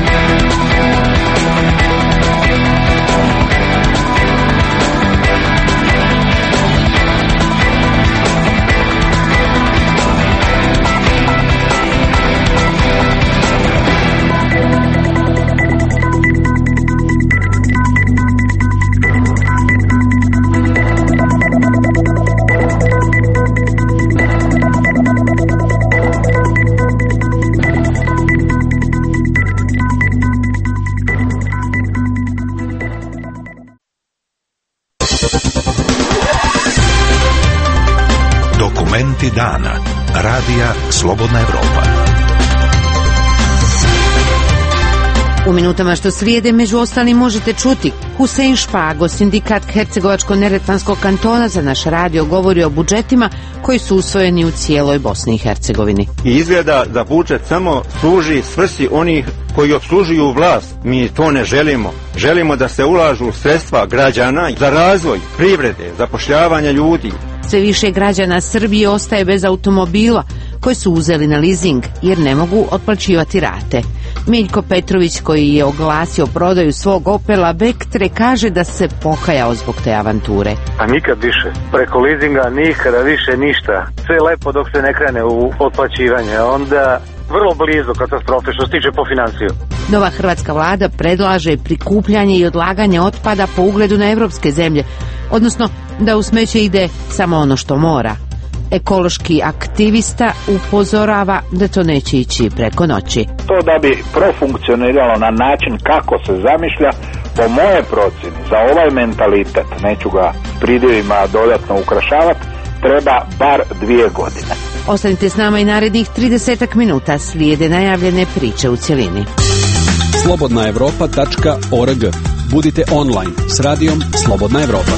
Dokumenti dana. Radija Slobodna Evropa. U minutama što slijede među ostalim možete čuti: Husein Špago, sindikat Hercegovačko-Neretvanskog kantona, za naš radio govori o budžetima koji su usvojeni u cijeloj Bosni i Hercegovini. I izgleda da budžet samo služi svrsi onih koji opslužuju vlast. Mi to ne želimo. Želimo da se ulažu sredstva građana za razvoj privrede, zapošljavanja ljudi. Sve više građana Srbije ostaje bez automobila koje su uzeli na lizing jer ne mogu otplaćivati rate. Miljko Petrović, koji je oglasio prodaju svog Opela Vectre, kaže da se pokajao zbog te avanture. A nikad više. Preko lizinga nikada više ništa. Sve je lepo dok se ne krene u otplaćivanje. Onda vrlo blizu katastrofe što se tiče po financiju. Nova hrvatska vlada predlaže prikupljanje i odlaganje otpada po ugledu na evropske zemlje, odnosno da u smeće ide samo ono što mora. Ekološki aktivista upozorava da to neće ići preko noći. To da bi profunkcioniralo na način kako se zamišlja, po moje procjeni, za ovaj mentalitet, neću ga pridjevima dodatno ukrašavati, treba bar dvije godine. Ostanite s nama i narednih trideset minuta, slijede najavljene priče u cjelini. slobodna evropa tačka org. Budite online s radijom Slobodna Evropa.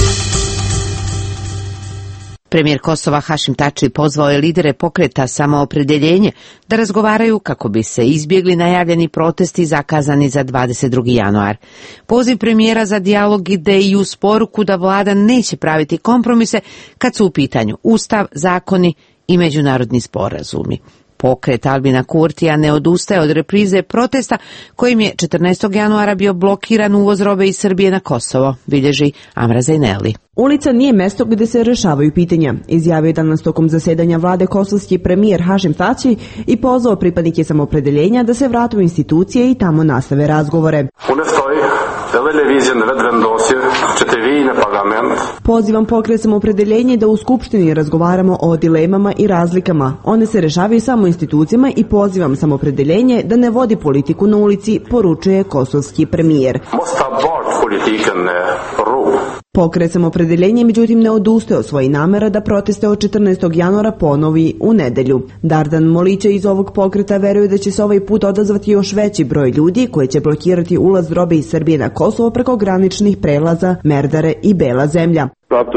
Premijer Kosova Hašim Tači pozvao je lidere pokreta Samoopredjeljenje da razgovaraju kako bi se izbjegli najavljeni protesti zakazani za dvadeset drugi januar. Poziv premijera za dijalog ide i uz poruku da vlada neće praviti kompromise kad su u pitanju ustav, zakoni i međunarodni sporazumi. Pokret Albina Kurtija ne odustaje od reprize protesta kojim je četrnaestog januara bio blokiran uvoz robe iz Srbije na Kosovo, bilježi Amra Zajneli. Ulica nije mesto gdje se rješavaju pitanja, izjavio je danas tokom zasedanja vlade kosovski premijer Hašim Tači i pozvao pripadnike Samoopredjeljenja da se vrate u institucije i tamo nastave razgovore. Pozivam pokret Samoopredjeljenje da u Skupštini razgovaramo o dilemama i razlikama. One se rješavaju samo u institucijama i pozivam Samoopredjeljenje da ne vodi politiku na ulici, poručuje kosovski premijer. Pokret Samoopredjeljenje međutim ne odustaje od svojih namjera da proteste od četrnaestog januara ponovi u nedjelju. Dardan Molića iz ovog pokreta veruje da će se ovaj put odazvati još veći broj ljudi koji će blokirati ulaz robe iz Srbije na Kosovo preko graničnih prelaza Merdare i Bela zemlja.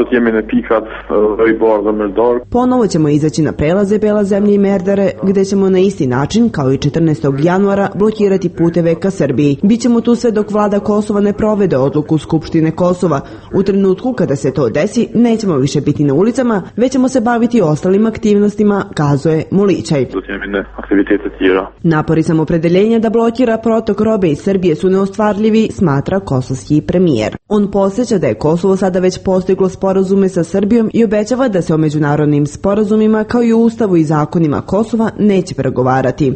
Ponovo ćemo izaći na prelaze Bela zemlje i Merdare, gdje ćemo na isti način, kao i četrnaestog januara, blokirati puteve ka Srbiji. Bićemo tu sve dok vlada Kosova ne provede odluku Skupštine Kosova. U trenutku kada se to desi, nećemo više biti na ulicama, već ćemo se baviti ostalim aktivnostima, kazuje Molićaj. Napori Samoopredjeljenja da blokira protok robe iz Srbije su neostvarljivi, smatra kosovski premijer. On podsjeća da je Kosovo sada već postiglo sporazume sa Srbijom i obećava da se o međunarodnim sporazumima kao i ustavu i zakonima Kosova neće pregovarati.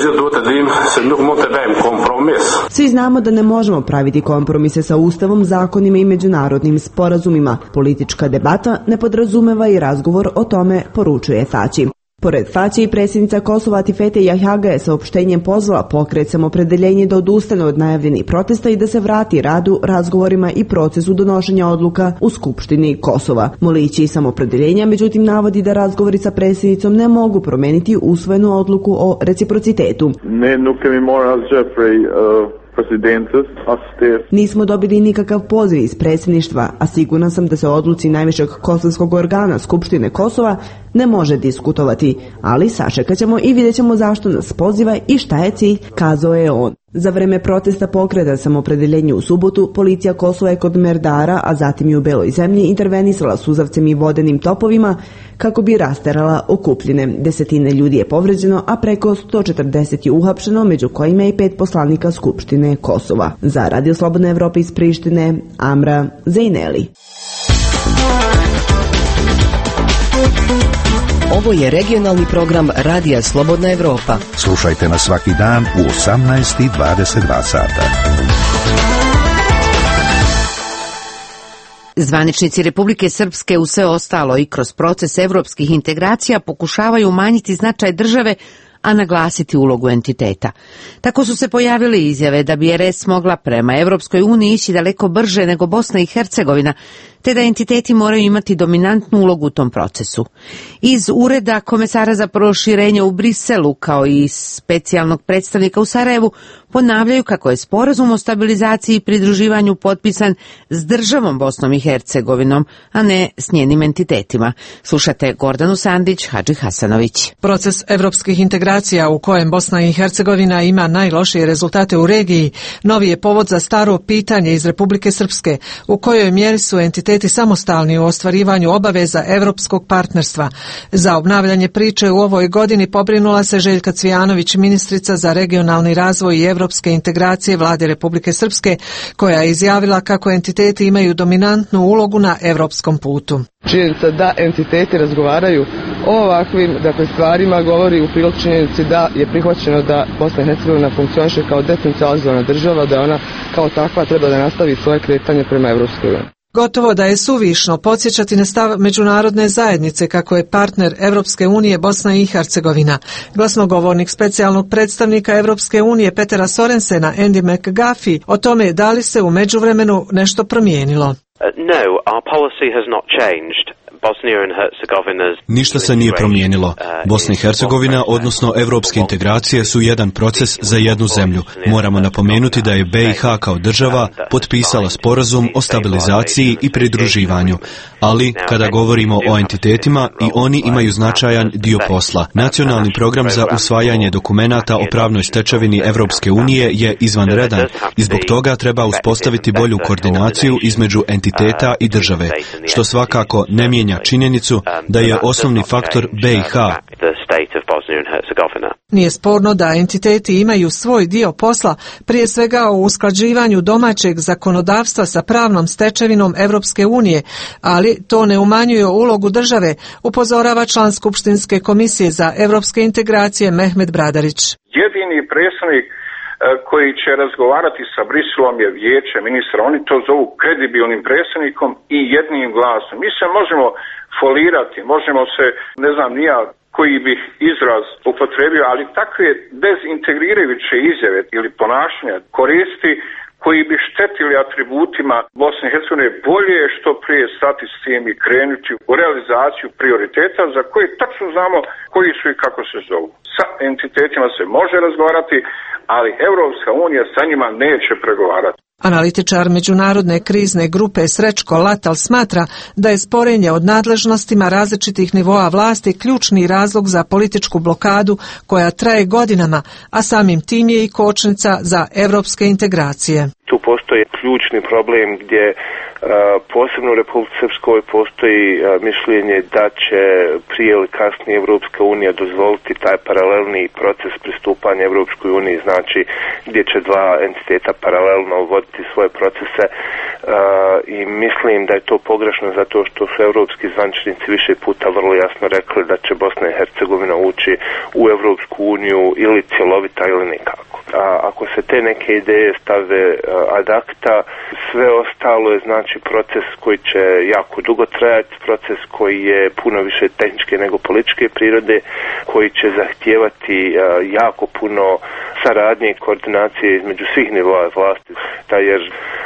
Svi znamo da ne možemo praviti kompromise sa ustavom, zakonima i međunarodnim sporazumima. Politička debata ne podrazumeva i razgovor o tome, poručuje Tači. Pored Tači i predsjednica Kosova Atifete Jahjaga je saopštenjem pozvala pokret Samoopredjeljenje da odustane od najavljenih protesta i da se vrati radu, razgovorima i procesu donošenja odluka u Skupštini Kosova. Molići i Samoopredjeljenja međutim navodi da razgovori sa predsjednicom ne mogu promijeniti usvojenu odluku o reciprocitetu. Ne, nunca mi mora Jeffrey, uh... Nismo dobili nikakav poziv iz predsjedništva, a siguran sam da se odluci najvišeg kosovskog organa Skupštine Kosova ne može diskutovati, ali sačekat ćemo i vidjet ćemo zašto nas poziva i šta je cilj, kazao je on. Za vreme protesta Pokreta Samoopredjeljenje u subotu, policija Kosova je kod Merdara, a zatim i u Beloj zemlji, intervenisala suzavcem i vodenim topovima kako bi rasterala okupljene. Desetine ljudi je povređeno, a preko sto četrdeset je uhapšeno, među kojima je i pet poslanika Skupštine Kosova. Za Radio Slobodna Evropa iz Prištine, Amra Zejneli. Ovo je regionalni program Radija Slobodna Evropa. Slušajte nas svaki dan u osamnaest i dvadeset dva sata. Zvaničnici Republike Srpske u sve ostalo i kroz proces evropskih integracija pokušavaju umanjiti značaj države, a naglasiti ulogu entiteta. Tako su se pojavile izjave da bi R S mogla prema Evropskoj uniji ići daleko brže nego Bosna i Hercegovina, te da entiteti moraju imati dominantnu ulogu u tom procesu. Iz ureda komesara za proširenje u Briselu, kao i specijalnog predstavnika u Sarajevu, ponavljaju kako je sporazum o stabilizaciji i pridruživanju potpisan s državom Bosnom i Hercegovinom, a ne s njenim entitetima. Slušate Gordanu Sandić, Hadži Hasanović. Proces evropskih integracija u kojem Bosna i Hercegovina ima najlošije rezultate u regiji, novi je povod za staro pitanje iz Republike Srpske, u kojoj mjeri su entiteti samostalni u ostvarivanju obaveza evropskog partnerstva. Za obnavljanje priče u ovoj godini pobrinula se Željka Cvijanović, ministrica za regionalni razvoj i evropske integracije Vlade Republike Srpske, koja je izjavila kako entiteti imaju dominantnu ulogu na evropskom putu. Činjenica da entiteti razgovaraju o ovakvim dakle, stvarima govori u prilog činjenici da je prihvaćeno da Bosna i Hercegovina funkcioniše kao decentralizovana država, da ona kao takva treba da nastavi svoje kretanje prema Evropskoj uniji. Gotovo da je suvišno podsjećati na stav međunarodne zajednice kako je partner Evropske unije Bosna i Hercegovina. Glasnogovornik specijalnog predstavnika Evropske unije Petera Sorensena, Andy McGuffey, o tome da li se u međuvremenu nešto promijenilo. Uh, no, our policy has not changed. Ništa se nije promijenilo. Bosna i Hercegovina, odnosno evropske integracije, su jedan proces za jednu zemlju. Moramo napomenuti da je B i H kao država potpisala sporazum o stabilizaciji i pridruživanju. Ali, kada govorimo o entitetima, i oni imaju značajan dio posla. Nacionalni program za usvajanje dokumenata o pravnoj stečevini Evropske unije je izvanredan i zbog toga treba uspostaviti bolju koordinaciju između entiteta i države, što svakako ne mijenja činjenicu da je osnovni faktor B i H. Nije sporno da entiteti imaju svoj dio posla, prije svega u usklađivanju domaćeg zakonodavstva sa pravnom stečevinom Evropske unije, ali to ne umanjuje ulogu države, upozorava član Skupštinske komisije za evropske integracije Mehmet Bradarić. Jedini predstavnik koji će razgovarati sa Briselom je vijeće ministra. Oni to zovu kredibilnim predstavnikom i jednim glasom. Mi se možemo folirati, možemo se, ne znam nija koji bih izraz upotrebio, ali takve dezintegrirajuće izjave ili ponašanja koristi koji bi štetili atributima Bosne i Hercegovine, bolje je što prije stati s tim i krenuti u realizaciju prioriteta za koje tačno znamo koji su i kako se zovu. Sa entitetima se može razgovarati, ali Evropska unija sa njima neće pregovarati. Analitičar međunarodne krizne grupe Srećko Latal smatra da je sporenje od nadležnostima različitih nivoa vlasti ključni razlog za političku blokadu koja traje godinama, a samim tim je i kočnica za evropske integracije. Tu postoji ključni problem gdje posebno u Republici Srpskoj postoji mišljenje da će prije ili kasnije Evropska unija dozvoliti taj paralelni proces pristupanja Evropskoj uniji, znači gdje će dva entiteta paralelno voditi svoje procese i mislim da je to pogrešno zato što su evropski zvaničnici više puta vrlo jasno rekli da će Bosna i Hercegovina ući u Evropsku uniju ili cjelovita ili nikako. A ako se te neke ideje stave ad acta, sve ostalo je znači proces koji će jako dugo trajati, proces koji je puno više tehničke nego političke prirode, koji će zahtijevati jako puno saradnje i koordinacije između svih nivoa vlasti, jer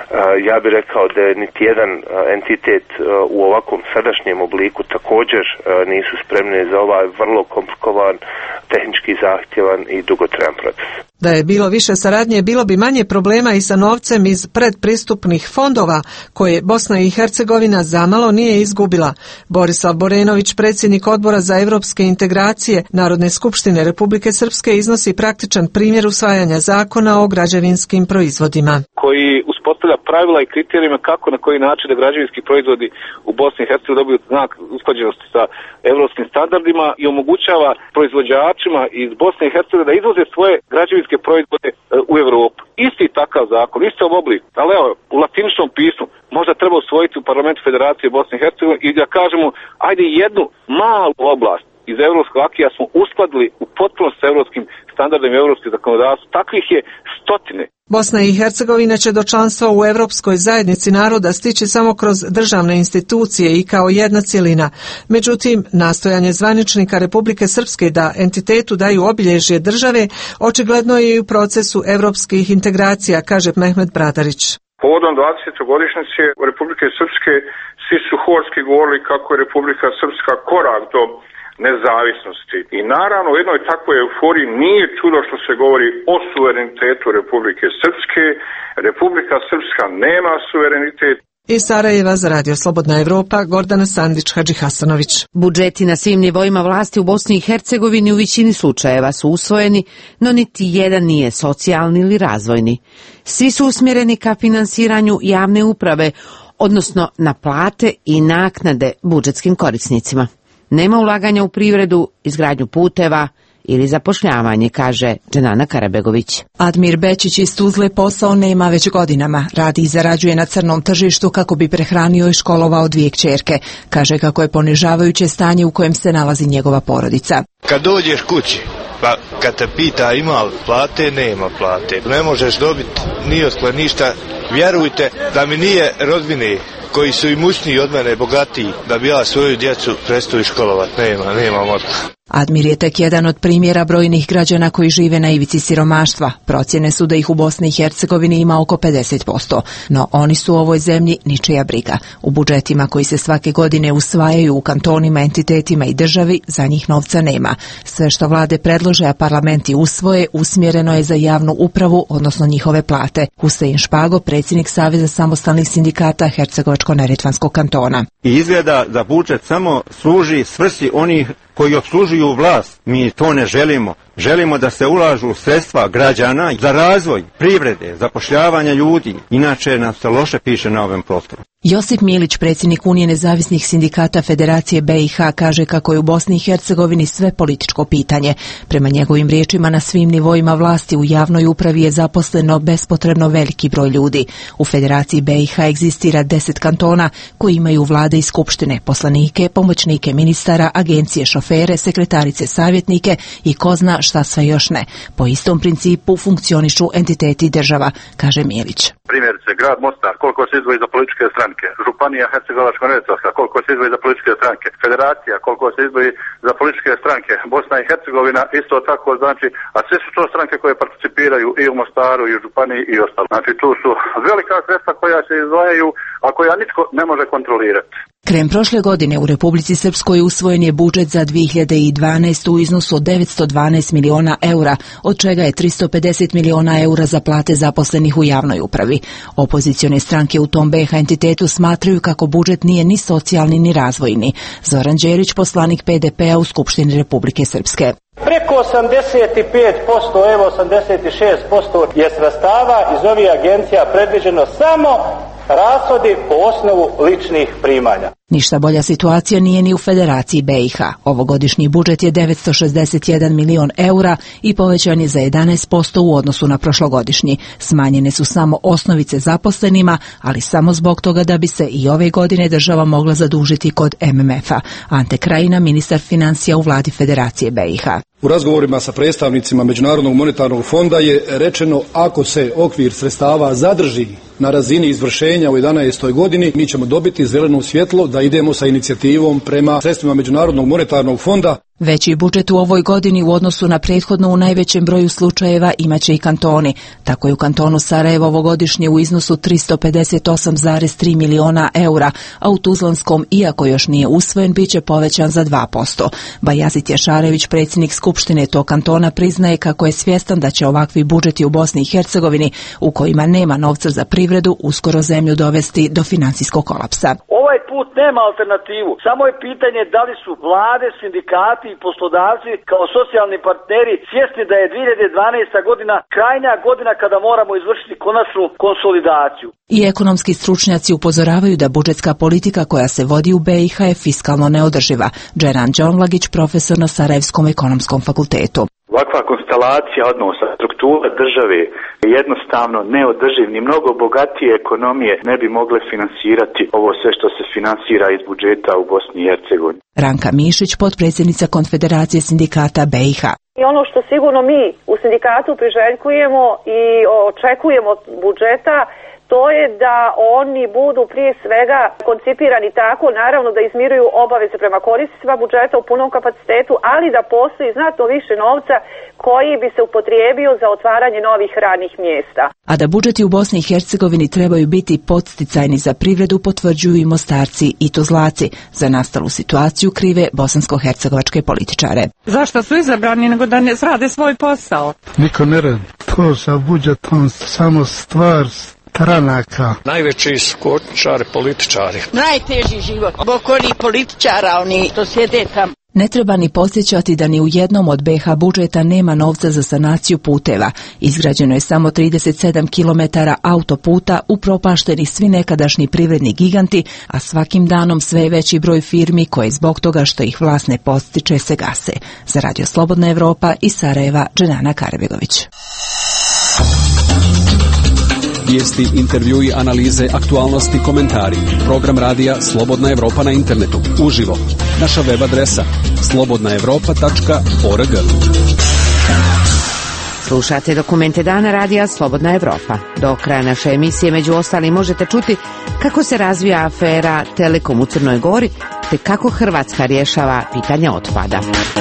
ja bih rekao da je niti jedan entitet u ovakvom sadašnjem obliku također nisu spremni za ovaj vrlo komplikovan, tehnički zahtjevan i dugotrajan proces. Da je bilo više saradnje, bilo bi manje problema i sa novcem iz predpristupnih fondova koje Bosna i Hercegovina zamalo nije izgubila. Borislav Borenović, predsjednik Odbora za europske integracije Narodne skupštine Republike Srpske, iznosi praktičan primjer usvajanja zakona o građevinskim proizvodima. Koji uspostavlja pravila i kriterijima kako na koji način da građevinski proizvodi u Bosni i Hercegovini dobiju znak usklađenosti sa europskim standardima i omogućava proizvođačima iz Bosne i Hercegovine da izvoze svoje građevinske proizvode u Europu. Isti takav zakon, isti oblik, ali evo, u latiničnom pismu možda treba usvojiti u parlamentu Federacije Bosne i Hercegovine i da kažemo, ajde jednu malu oblast iz evropskog akija smo uskladili u potpunosti s evropskim standardima i evropskim zakonodavstvom. Takvih je stotine. Bosna i Hercegovina će do članstva u Europskoj zajednici naroda stići samo kroz državne institucije i kao jedna cjelina. Međutim, nastojanje zvaničnika Republike Srpske da entitetu daju obilježje države očigledno je i u procesu europskih integracija, kaže Mehmet Bradarić. Povodom dvadesetogodišnjice Republike Srpske svi su horski govorili kako je Republika Srpska korak do nezavisnosti. I naravno u jednoj takvoj euforiji nije čudo što se govori o suverenitetu Republike Srpske. Republika Srpska nema suverenitet. Iz Sarajeva za Radio Slobodna Evropa, Gordana Sandić, Hadži Hasanović. Budžeti na svim nivoima vlasti u Bosni i Hercegovini u većini slučajeva su usvojeni, no niti jedan nije socijalni ili razvojni. Svi su usmjereni ka finansiranju javne uprave, odnosno na plate i naknade budžetskim korisnicima. Nema ulaganja u privredu, izgradnju puteva ili zapošljavanje, kaže Dženana Karabegović. Admir Bečić iz Tuzle posao nema već godinama. Radi i zarađuje na crnom tržištu kako bi prehranio i školovao dvije kćerke. Kaže kako je ponižavajuće stanje u kojem se nalazi njegova porodica. Kad dođeš kući, pa kad te pita ima li plate, nema plate. Ne možeš dobiti ni oskle ništa. Vjerujte da mi nije rodbine koji su imućniji od mene, bogatiji, da bi ja svoju djecu prestao školovat. Nema, nema možda. Admir je tek jedan od primjera brojnih građana koji žive na ivici siromaštva. Procjene su da ih u Bosni i Hercegovini ima oko pedeset posto. No oni su u ovoj zemlji ničija briga. U budžetima koji se svake godine usvajaju u kantonima, entitetima i državi, za njih novca nema. Sve što vlade predlože, a parlamenti usvoje, usmjereno je za javnu upravu, odnosno njihove plate. Husein Špago, predsjednik Saveza samostalnih sindikata Hercegovačko-neretvanskog kantona. I izgleda da budžet samo služi svrsi onih koji opslužuju vlast. Mi to ne želimo. Želimo da se ulažu sredstva građana za razvoj privrede, zapošljavanja ljudi. Inače nam se loše piše na ovom prostoru. Josip Milić, predsjednik Unije nezavisnih sindikata Federacije B i H, kaže kako je u Bosni i Hercegovini sve političko pitanje. Prema njegovim riječima, na svim nivoima vlasti u javnoj upravi je zaposleno bespotrebno veliki broj ljudi. U Federaciji B i H egzistira deset kantona koji imaju vlade i skupštine, poslanike, pomoćnike ministara, agencije, šofere, sekretarice, savjetnike i ko zna šta sve još ne. Po istom principu funkcionišu entiteti država, kaže Milić. Primjerice, grad Mostar, koliko se izdvoji za političke stranke, županija Hercegovačko-neretvanska, koliko se izdvoji za političke stranke, federacija, koliko se izdvoji za političke stranke, Bosna i Hercegovina isto tako, znači, a sve su to stranke koje participiraju i u Mostaru, i u županiji i ostalo. Znači, tu su velika sredstva koja se izdvajaju, a koja nitko ne može kontrolirati. Krajem prošle godine u Republici Srpskoj usvojen je budžet za dvije hiljade dvanaestu u iznosu od devetsto dvanaest miliona eura, od čega je tristo pedeset miliona eura za plate zaposlenih u javnoj upravi. Opozicione stranke u tom B H entitetu smatraju kako budžet nije ni socijalni ni razvojni. Zoran Đerić, poslanik P D P-a u Skupštini Republike Srpske. Preko osamdeset pet posto, evo osamdeset šest posto je sredstava iz ovih agencija predviđeno samo rashodi po osnovu ličnih primanja. Ništa bolja situacija nije ni u Federaciji B i H. Ovogodišnji budžet je devetsto šezdeset jedan milion eura i povećan je za jedanaest posto u odnosu na prošlogodišnji. Smanjene su samo osnovice zaposlenima, ali samo zbog toga da bi se i ove godine država mogla zadužiti kod M M F-a. Ante Krajina, ministar financija u vladi Federacije B i H. U razgovorima sa predstavnicima Međunarodnog monetarnog fonda je rečeno ako se okvir sredstava zadrži na razini izvršenja u jedanaestoj godini, mi ćemo dobiti zeleno svjetlo da idemo sa inicijativom prema sredstvima Međunarodnog monetarnog fonda. Veći budžet u ovoj godini u odnosu na prethodno u najvećem broju slučajeva imaće i kantoni. Tako je u kantonu Sarajevo ovogodišnje u iznosu tristo pedeset osam zarez tri miliona eura, a u Tuzlanskom, iako još nije usvojen, bit će povećan za dva posto. Bajazit Jašarević, predsjednik Skupštine tog kantona, priznaje kako je svjestan da će ovakvi budžeti u Bosni i Hercegovini, u kojima nema novca za privredu, uskoro zemlju dovesti do financijskog kolapsa. Ovaj put nema alternativu. Samo je pitanje da li su vlade, sindikati i poslodavci kao socijalni partneri svjesni da je dvije hiljade dvanaesta godina krajnja godina kada moramo izvršiti konačnu konsolidaciju. I ekonomski stručnjaci upozoravaju da budžetska politika koja se vodi u B i H je fiskalno neodrživa. Džeran Đonlagić, profesor na Sarajevskom ekonomskom fakultetu. Ovakva konstelacija odnosa, struktura države je jednostavno neodrživ. Ni mnogo bogatije ekonomije ne bi mogle finansirati ovo sve što se finansira iz budžeta u Bosni i Hercegovini. Ranka Mišić, potpredsjednica Konfederacije sindikata B i H. I ono što sigurno mi u sindikatu priželjkujemo i očekujemo od budžeta, to je da oni budu prije svega koncipirani tako, naravno da izmiruju obaveze prema korisnicima budžeta u punom kapacitetu, ali da postoji znatno više novca koji bi se upotrijebio za otvaranje novih radnih mjesta. A da budžeti u Bosni i Hercegovini trebaju biti podsticajni za privredu, potvrđuju i Mostarci i Tuzlaci. Za nastalu situaciju krive bosansko-hercegovačke političare. Zašto su izabrani nego da ne rade svoj posao? Niko ne radi. To sa budžetom samo stvar stranaka. Najveći su kočničari, političari. Najteži život. Bog oni političara, oni to sjede tam. Ne treba ni podsjećati da ni u jednom od B H budžeta nema novca za sanaciju puteva. Izgrađeno je samo trideset sedam kilometara autoputa, upropašteni svi nekadašnji privredni giganti, a svakim danom sve veći broj firmi koje zbog toga što ih vlast ne podstiče se gase. Za Radio Slobodna Evropa iz Sarajeva, Dženana Karabegović. Vijesti, intervjui, analize, aktualnosti, komentari. Program radija Slobodna Evropa na internetu. Uživo. Naša web adresa slobodna evropa tačka org. Slušate dokumente dana radija Slobodna Evropa. Do kraja naše emisije među ostalim možete čuti kako se razvija afera Telekom u Crnoj Gori, te kako Hrvatska rješava pitanja otpada.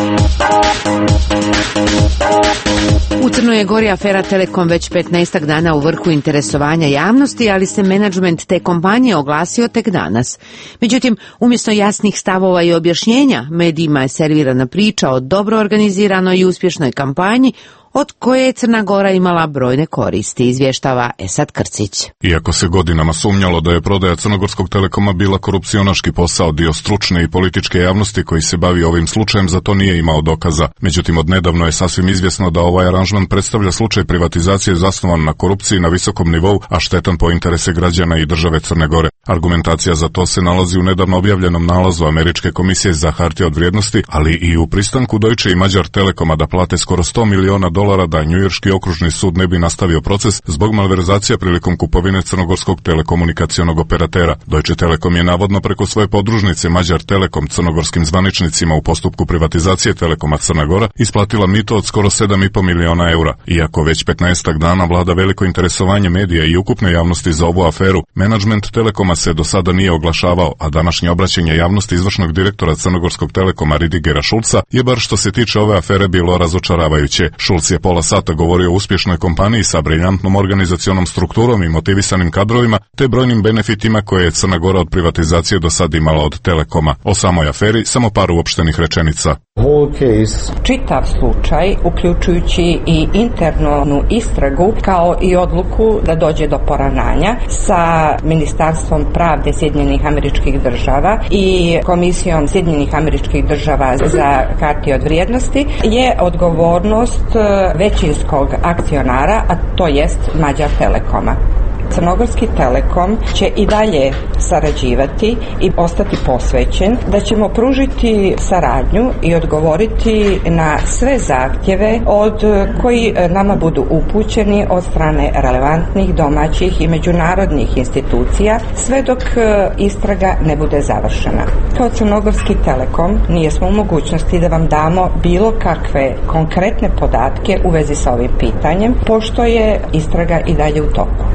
U Crnoj je Gori afera Telekom već petnaestak dana u vrhu interesovanja javnosti, ali se menadžment te kompanije oglasio tek danas. Međutim, umjesto jasnih stavova i objašnjenja, medijima je servirana priča o dobro organiziranoj i uspješnoj kampanji od koje je Crna Gora imala brojne koristi, izvještava Esad Krcić. Iako se godinama sumnjalo da je prodaja Crnogorskog Telekoma bila korupcionaški posao, dio stručne i političke javnosti koji se bavi ovim slučajem za to nije imao dokaza. Međutim, odnedavno je sasvim izvjesno da ovaj aranžman predstavlja slučaj privatizacije zasnovan na korupciji na visokom nivou, a štetan po interese građana i države Crne Gore. Argumentacija za to se nalazi u nedavno objavljenom nalazu Američke komisije za hartije od vrijednosti, ali i u pristanku Deutsche i Magyar Telekoma da plate skoro sto miliona dolara da njujorški okružni sud ne bi nastavio proces zbog malverzacija prilikom kupovine crnogorskog telekomunikacionog operatera. Deutsche Telekom je navodno preko svoje podružnice Magyar Telekom crnogorskim zvaničnicima u postupku privatizacije Telekoma Crna Gora isplatila mito od skoro sedam i po miliona eura. Iako već petnaestak dana vlada veliko interesovanje medija i ukupne javnosti za ovu aferu, menadžment Telekoma se do sada nije oglašavao, a današnje obraćanje javnosti izvršnog direktora Crnogorskog Telekoma Ridigera Šulca je bar što se tiče ove afere bilo razočaravajuće. Šulc je pola sata govorio o uspješnoj kompaniji sa briljantnom organizacionom strukturom i motivisanim kadrovima, te brojnim benefitima koje je Crna Gora od privatizacije do sad imala od Telekoma. O samoj aferi samo par uopštenih rečenica. Čitav slučaj, uključujući i internu istragu, kao i odluku da dođe do poravnanja sa Ministarstvom pravde Sjedinjenih Američkih Država i Komisijom Sjedinjenih Američkih Država za hartije od vrijednosti, je odgovornost većinskog akcionara, a to jest Magyar Telekoma. Crnogorski Telekom će i dalje sarađivati i ostati posvećen, da ćemo pružiti saradnju i odgovoriti na sve zahtjeve od koji nama budu upućeni od strane relevantnih domaćih i međunarodnih institucija, sve dok istraga ne bude završena. Kao Crnogorski Telekom nijesmo u mogućnosti da vam damo bilo kakve konkretne podatke u vezi sa ovim pitanjem, pošto je istraga i dalje u toku. Ali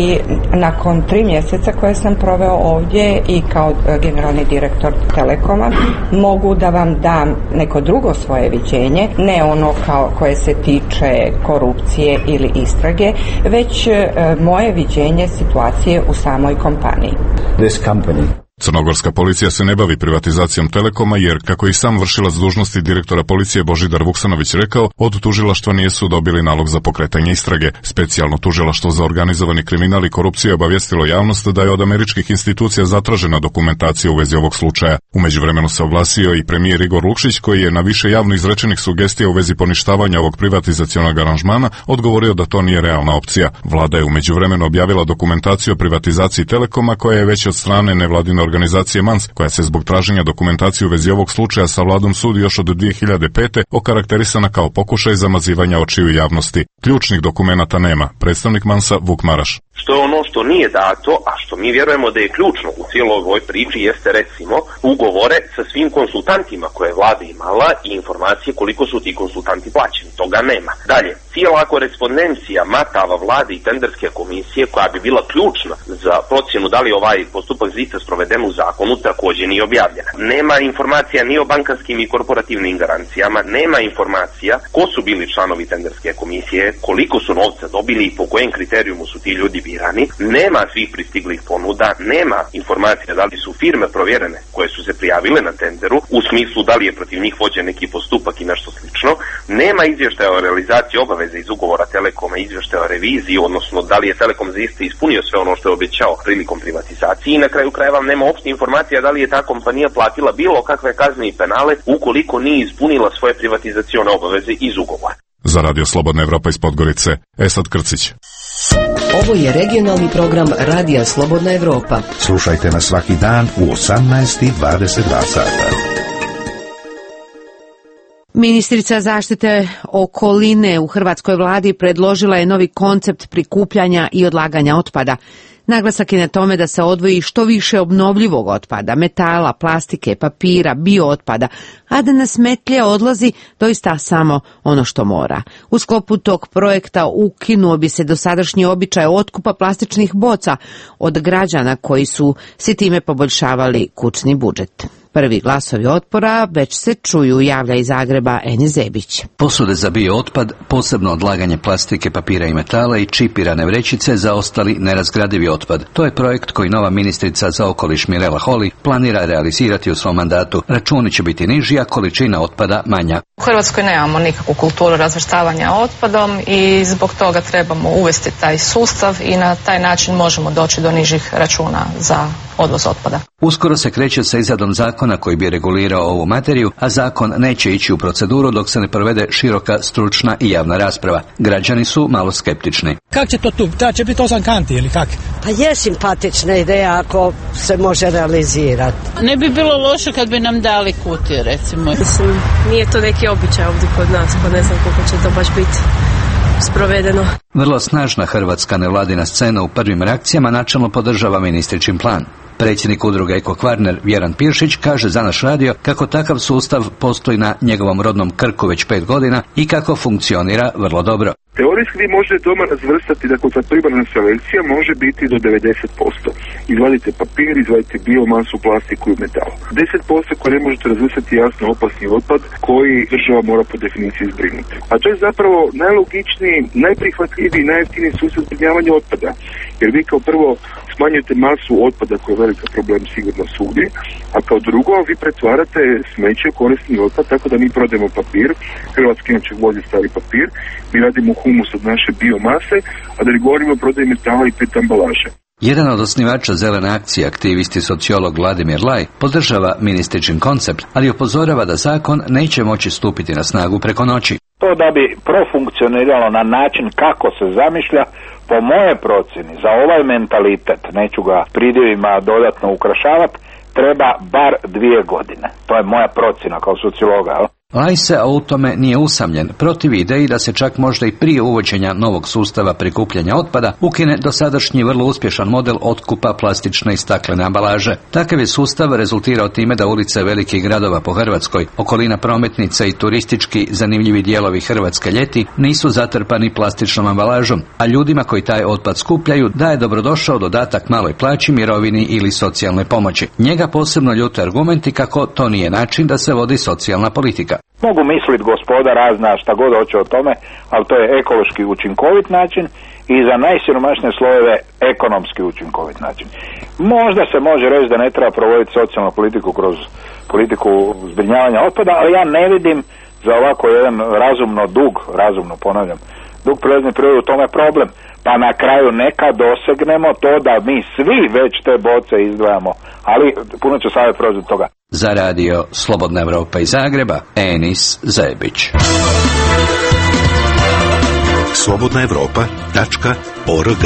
i nakon tri mjeseca koje sam proveo ovdje i kao generalni direktor Telekoma mogu da vam dam neko drugo svoje viđenje, ne ono kao koje se tiče korupcije ili istrage, već e, moje viđenje situacije u samoj kompaniji. This company. Crnogorska policija se ne bavi privatizacijom Telekoma jer, kako i sam vršilac dužnosti direktora policije Božidar Vuksanović rekao, od tužilaštva nisu dobili nalog za pokretanje istrage. Specijalno tužilaštvo za organizovani kriminal i korupciju je obavijestilo javnost da je od američkih institucija zatražena dokumentacija u vezi ovog slučaja. U međuvremenu se oglasio i premijer Igor Lukšić, koji je na više javno izrečenih sugestija u vezi poništavanja ovog privatizacionog aranžmana odgovorio da to nije realna opcija. Vlada je u međuvremenu objavila dokumentaciju o privatizaciji Telekoma, koja je već od strane nevladine organizacije MANS, koja se zbog traženja dokumentacije u vezi ovog slučaja sa vladom sudi još od dvije hiljade pete. okarakterisana kao pokušaj zamazivanja očiju javnosti. Ključnih dokumenata nema. Predstavnik MANS-a Vuk Maraš. Što je ono što nije dato, a što mi vjerujemo da je ključno u cijeloj ovoj priči, jeste recimo ugovore sa svim konsultantima koje je vlada imala i informacije koliko su ti konsultanti plaćeni. Toga nema. Dalje, cijela korespondencija matava vlade i tenderske komisije, koja bi bila ključna za procjenu da li ovaj postupak zita sproveden u zakonu, također nije objavljena. Nema informacija ni o bankarskim i korporativnim garancijama, nema informacija ko su bili članovi tenderske komisije, koliko su novca dobili i po kojem kriterijumu su ti ljudi birani, nema svih pristiglih ponuda, nema informacija da li su firme provjerene koje su se prijavile na tenderu, u smislu da li je protiv njih vođen neki postupak i nešto slično, nema izvještaja o realizaciji obaveze iz ugovora Telekoma, izvještaja o reviziji, odnosno da li je Telekom zaista ispunio sve ono što je obećao prilikom privatizacije i na kraju krajeva nema uopšte informacija da li je ta kompanija platila bilo kakve kazne i penale ukoliko nije ispunila svoje privatizacione obaveze iz ugovora. Za Radio Slobodna Evropa iz Podgorice, Esad Krcić. Ovo je regionalni program Radija Slobodna Evropa. Slušajte nas svaki dan u osamnaest i dvadeset dva sata. Ministrica zaštite okoline u hrvatskoj vladi predložila je novi koncept prikupljanja i odlaganja otpada. Naglasak je na tome da se odvoji što više obnovljivog otpada, metala, plastike, papira, biootpada, a da na smetlje odlazi doista samo ono što mora. U sklopu tog projekta ukinuo bi se dosadašnji običaj otkupa plastičnih boca od građana koji su si time poboljšavali kućni budžet. Prvi glasovi otpora već se čuju, javlja iz Zagreba Eni Zebić. Posude za biootpad, posebno odlaganje plastike, papira i metala i čipirane vrećice za ostali nerazgradivi otpad. To je projekt koji nova ministrica za okoliš Mirela Holy planira realizirati u svom mandatu. Računi će biti niži, a količina otpada manja. U Hrvatskoj nemamo nikakvu kulturu razvrstavanja otpadom i zbog toga trebamo uvesti taj sustav i na taj način možemo doći do nižih računa za odvoz otpada. Uskoro se kreće sa izradom zakona koji bi regulirao ovu materiju, a zakon neće ići u proceduru dok se ne provede široka, stručna i javna rasprava. Građani su malo skeptični. Kak će to tu? Da će biti osam kanti ili kak? Pa je simpatična ideja ako se može realizirati. Ne bi bilo loše kad bi nam dali kutije, recimo. Mislim, nije to neki običaj ovdje kod nas, pa ne znam koliko će to baš biti sprovedeno. Vrlo snažna hrvatska nevladina scena u prvim reakcijama načelno podržava ministričin plan. Predsjednik udruge Eko Kvarner Vjeran Piršić kaže za naš radio kako takav sustav postoji na njegovom rodnom Krku već pet godina i kako funkcionira vrlo dobro. Teorijski vi možete doma razvrstati, dakle ta primarna selekcija može biti do devedeset posto. Izvadite papir, izvadite biomasu, plastiku i metal. deset posto koje ne možete razvrstati jasno opasni otpad koji država mora po definiciji zbrinuti. A to je zapravo najlogičniji, najprihvatljiviji, najjeftiniji sustav zbrinjavanja otpada. Jer vi kao prvo smanjujete masu otpada koji je veliki problem sigurno svugdje, a kao drugo vi pretvarate smeće u korisni otpad, tako da mi prodajemo papir, Hrvatski inače vozi stari papir, mi radimo humus od naše biomase, a da ne govorimo o prodaji metala i pet ambalaže. Jedan od osnivača Zelene akcije, aktivist i sociolog Vladimir Laj, podržava ministričin koncept, ali upozorava da zakon neće moći stupiti na snagu preko noći. To da bi profunkcioniralo na način kako se zamišlja, po moje procjeni, za ovaj mentalitet, neću ga pridjevima dodatno ukrašavati, treba bar dvije godine. To je moja procjena kao sociologa. Laj se o tome nije usamljen, protiv ideji da se čak možda i prije uvođenja novog sustava prikupljanja otpada ukine dosadašnji vrlo uspješan model otkupa plastične i staklene ambalaže. Takav je sustav rezultirao time da ulice velikih gradova po Hrvatskoj, okolina prometnica i turistički zanimljivi dijelovi Hrvatske ljeti nisu zatrpani plastičnom ambalažom, a ljudima koji taj otpad skupljaju daje dobrodošao dodatak maloj plaći, mirovini ili socijalnoj pomoći. Njega posebno ljute argumenti kako to nije način da se vodi socijalna politika. Mogu misliti gospoda razna šta god hoće o tome, ali to je ekološki učinkovit način i za najsiromašnije slojeve ekonomski učinkovit način. Možda se može reći da ne treba provoditi socijalnu politiku kroz politiku zbrinjavanja otpada, ali ja ne vidim za ovako jedan razumno dug, razumno ponavljam, dug prelazni period, u tome problem. Pa na kraju neka dosegnemo to da mi svi već te boce izdvajamo, ali puno će savjet proći od toga. Za radio Slobodna Evropa iz Zagreba, Enis Zebić. slobodna evropa tačka org.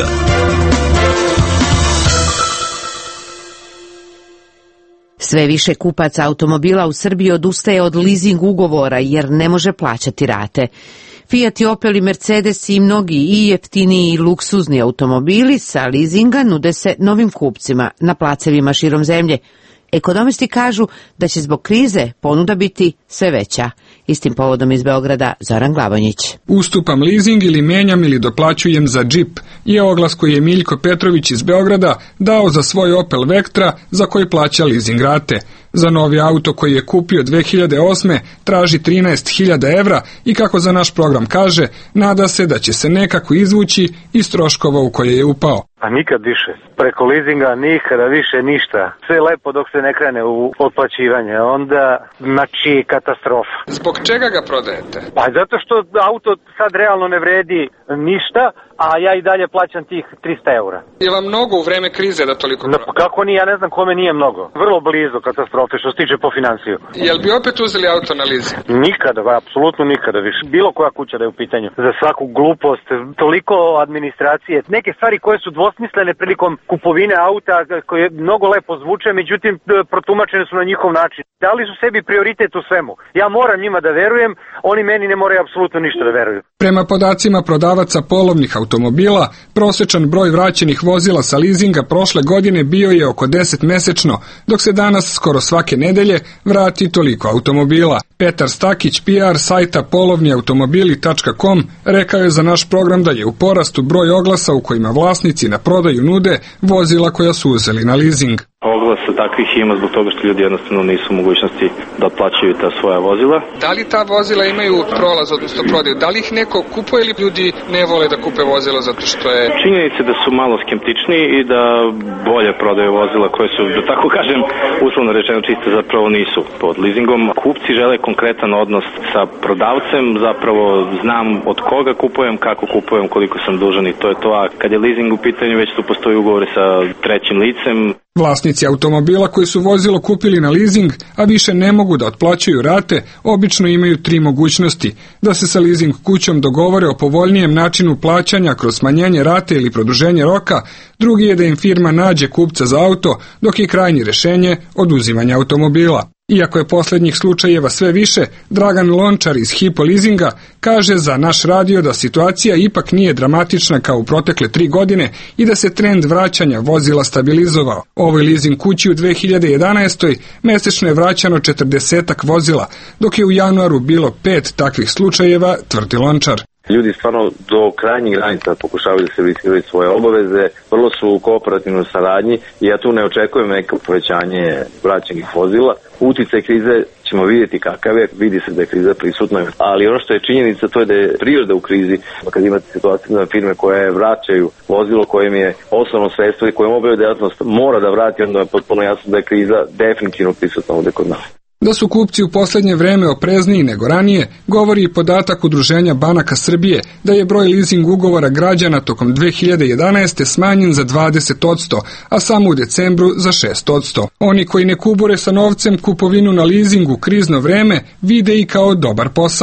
Sve više kupaca automobila u Srbiji odustaje od leasing ugovora jer ne može plaćati rate. Fiat i Opel i Mercedes i mnogi i jeftiniji i luksuzni automobili sa leasinga nude se novim kupcima na placevima širom zemlje. Ekonomisti kažu da će zbog krize ponuda biti sve veća. Istim povodom iz Beograda Zoran Glavonjić. Ustupam leasing ili menjam ili doplaćujem za džip je oglas koji je Miljko Petrović iz Beograda dao za svoj Opel Vectra za koji plaća leasing rate. Za novi auto koji je kupio dve hiljade osme traži trinaest hiljada evra i kako za naš program kaže, nada se da će se nekako izvući iz troškova u koje je upao. A nikad više. Preko leasinga nikada više ništa. Sve lepo dok se ne krene u otplaćivanje. Onda, znači, katastrofa. Zbog čega ga prodajete? Pa zato što auto sad realno ne vredi ništa, a ja i dalje plaćam tih trista eura. Je vam mnogo u vreme krize da toliko prodajete? No, kako nije, ja ne znam kome nije mnogo. Vrlo blizu katastrofe što se tiče po financiju. Jel bi opet uzeli auto na leasing? Nikada, apsolutno nikada više. Bilo koja kuća da je u pitanju. Za svaku glupost, toliko administracije, neke stvari koje su dvosmislene prilikom kupovine auta, koje mnogo lepo zvuče, međutim protumačene su na njihov način. Dali su sebi prioritet u svemu. Ja moram njima da verujem, oni meni ne moraju apsolutno ništa da veruju. Prema podacima prodavaca polovnih automobila, prosječan broj vraćenih vozila sa leasinga prošle godine bio je oko deset mesečno, dok se danas skoro svake nedelje vrati toliko automobila. Petar Stakić, P R sajta polovni automobili tačka com, rekao je za naš program da je u porastu broj oglasa u kojima vlasnici na prodaju nude vozila koja su uzeli na leasing. Oglasa takvih ima zbog toga što ljudi jednostavno nisu u mogućnosti da otplaćaju ta svoja vozila. Da li ta vozila imaju prolaz, odnosno prodaju? Da li ih neko kupuje ili ljudi ne vole da kupe vozila zato što je... Činjenica da su malo skeptični i da bolje prodaju vozila koje su, da tako kažem, uslovno rečeno čiste, zapravo nisu pod leasingom. Kupci žele konkretan odnos sa prodavcem, zapravo znam od koga kupujem, kako kupujem, koliko sam dužan i to je to. A kad je leasing u pitanju, već tu postoji ugovori sa trećim licem. Vlasnici automobila koji su vozilo kupili na leasing, a više ne mogu da otplaćaju rate, obično imaju tri mogućnosti. Da se sa leasing kućom dogovore o povoljnijem načinu plaćanja kroz smanjenje rate ili produženje roka, drugi je da im firma nađe kupca za auto, dok je krajnje rješenje oduzimanje automobila. Iako je posljednjih slučajeva sve više, Dragan Lončar iz Hypo Leasinga kaže za naš radio da situacija ipak nije dramatična kao u protekle tri godine i da se trend vraćanja vozila stabilizovao. Ovoj leasing kući u dve hiljade jedanaestoj mesečno je vraćano četrdesetak vozila, dok je u januaru bilo pet takvih slučajeva, tvrdi Lončar. Ljudi stvarno do krajnjih granica pokušavaju da se servisiraju svoje obaveze, vrlo su u kooperativnoj saradnji i ja tu ne očekujem neko povećanje vraćenih vozila. Uticaj krize ćemo vidjeti kakav je, vidi se da je kriza prisutna, ali ono što je činjenica to je da je priroda u krizi, kad imate situaciju na firme koje vraćaju vozilo kojim je osnovno sredstvo i kojim obavlja djelatnost mora da vrati, onda je potpuno jasno da je kriza definitivno prisutna ovdje kod nas. Da su kupci u posljednje vreme oprezniji nego ranije, govori i podatak Udruženja banaka Srbije da je broj leasing ugovora građana tokom dve hiljade jedanaeste smanjen za dvadeset posto, a samo u decembru za šest posto. Oni koji ne kubure sa novcem kupovinu na leasing u krizno vreme vide i kao dobar posao.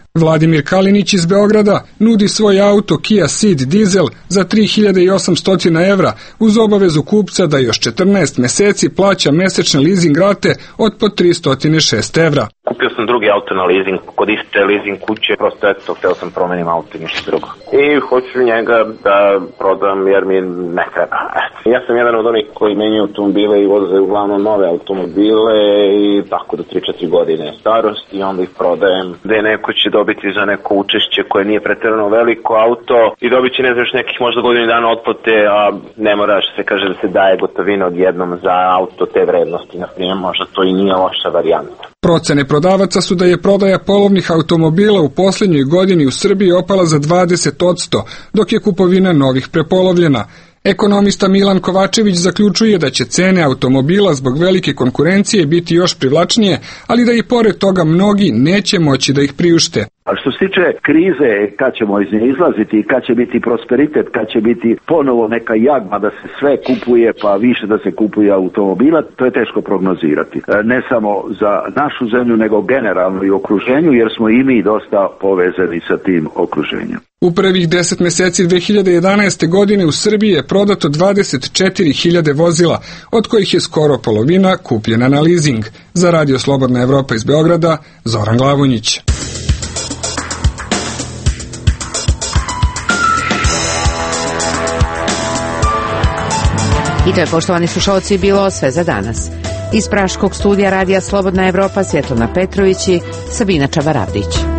Vladimir Kalinić iz Beograda nudi svoj auto Kia Ceed dizel za tri hiljade osamsto evra uz obavezu kupca da još četrnaest meseci plaća mesečne leasing rate od po tristo šest evra. Kupio sam drugi auto na leasing, kod iste leasing kuće, prosto eto, htio sam promenim auto i ništa drugo. I hoću njega da prodam jer mi ne treba. Ja sam jedan od onih koji menjaju automobile i voze uglavnom nove automobile i tako do tri četiri godine starosti i onda ih prodajem. Da je neko će dobiti za neko učešće koje nije pretjerano veliko auto i dobit će ne znam još nekih možda godinu dana otplate, a ne mora što se kaže da se daje gotovina odjednom za auto te vrednosti. Naprimjer, možda to i nije loša varijanta. Procene prodavaca su da je prodaja polovnih automobila u posljednjoj godini u Srbiji opala za dvadeset posto, dok je kupovina novih prepolovljena. Ekonomista Milan Kovačević zaključuje da će cene automobila zbog velike konkurencije biti još privlačnije, ali da i pored toga mnogi neće moći da ih priušte. A što se tiče krize, kad ćemo iz nje izlaziti, kad će biti prosperitet, kad će biti ponovo neka jagma da se sve kupuje, pa više da se kupuje automobila, to je teško prognozirati. Ne samo za našu zemlju, nego generalno i okruženju, jer smo i mi dosta povezani sa tim okruženjem. U prvih deset meseci dve hiljade jedanaeste. godine u Srbiji je prodato dvadeset četiri hiljade vozila, od kojih je skoro polovina kupljena na leasing. Za Radio Slobodna Evropa iz Beograda, Zoran Glavonjić. I to je, poštovani slušalci, bilo sve za danas. Iz praškog studija Radija Slobodna Evropa, Svjetlana Petrović i Sabina Čavaravdić.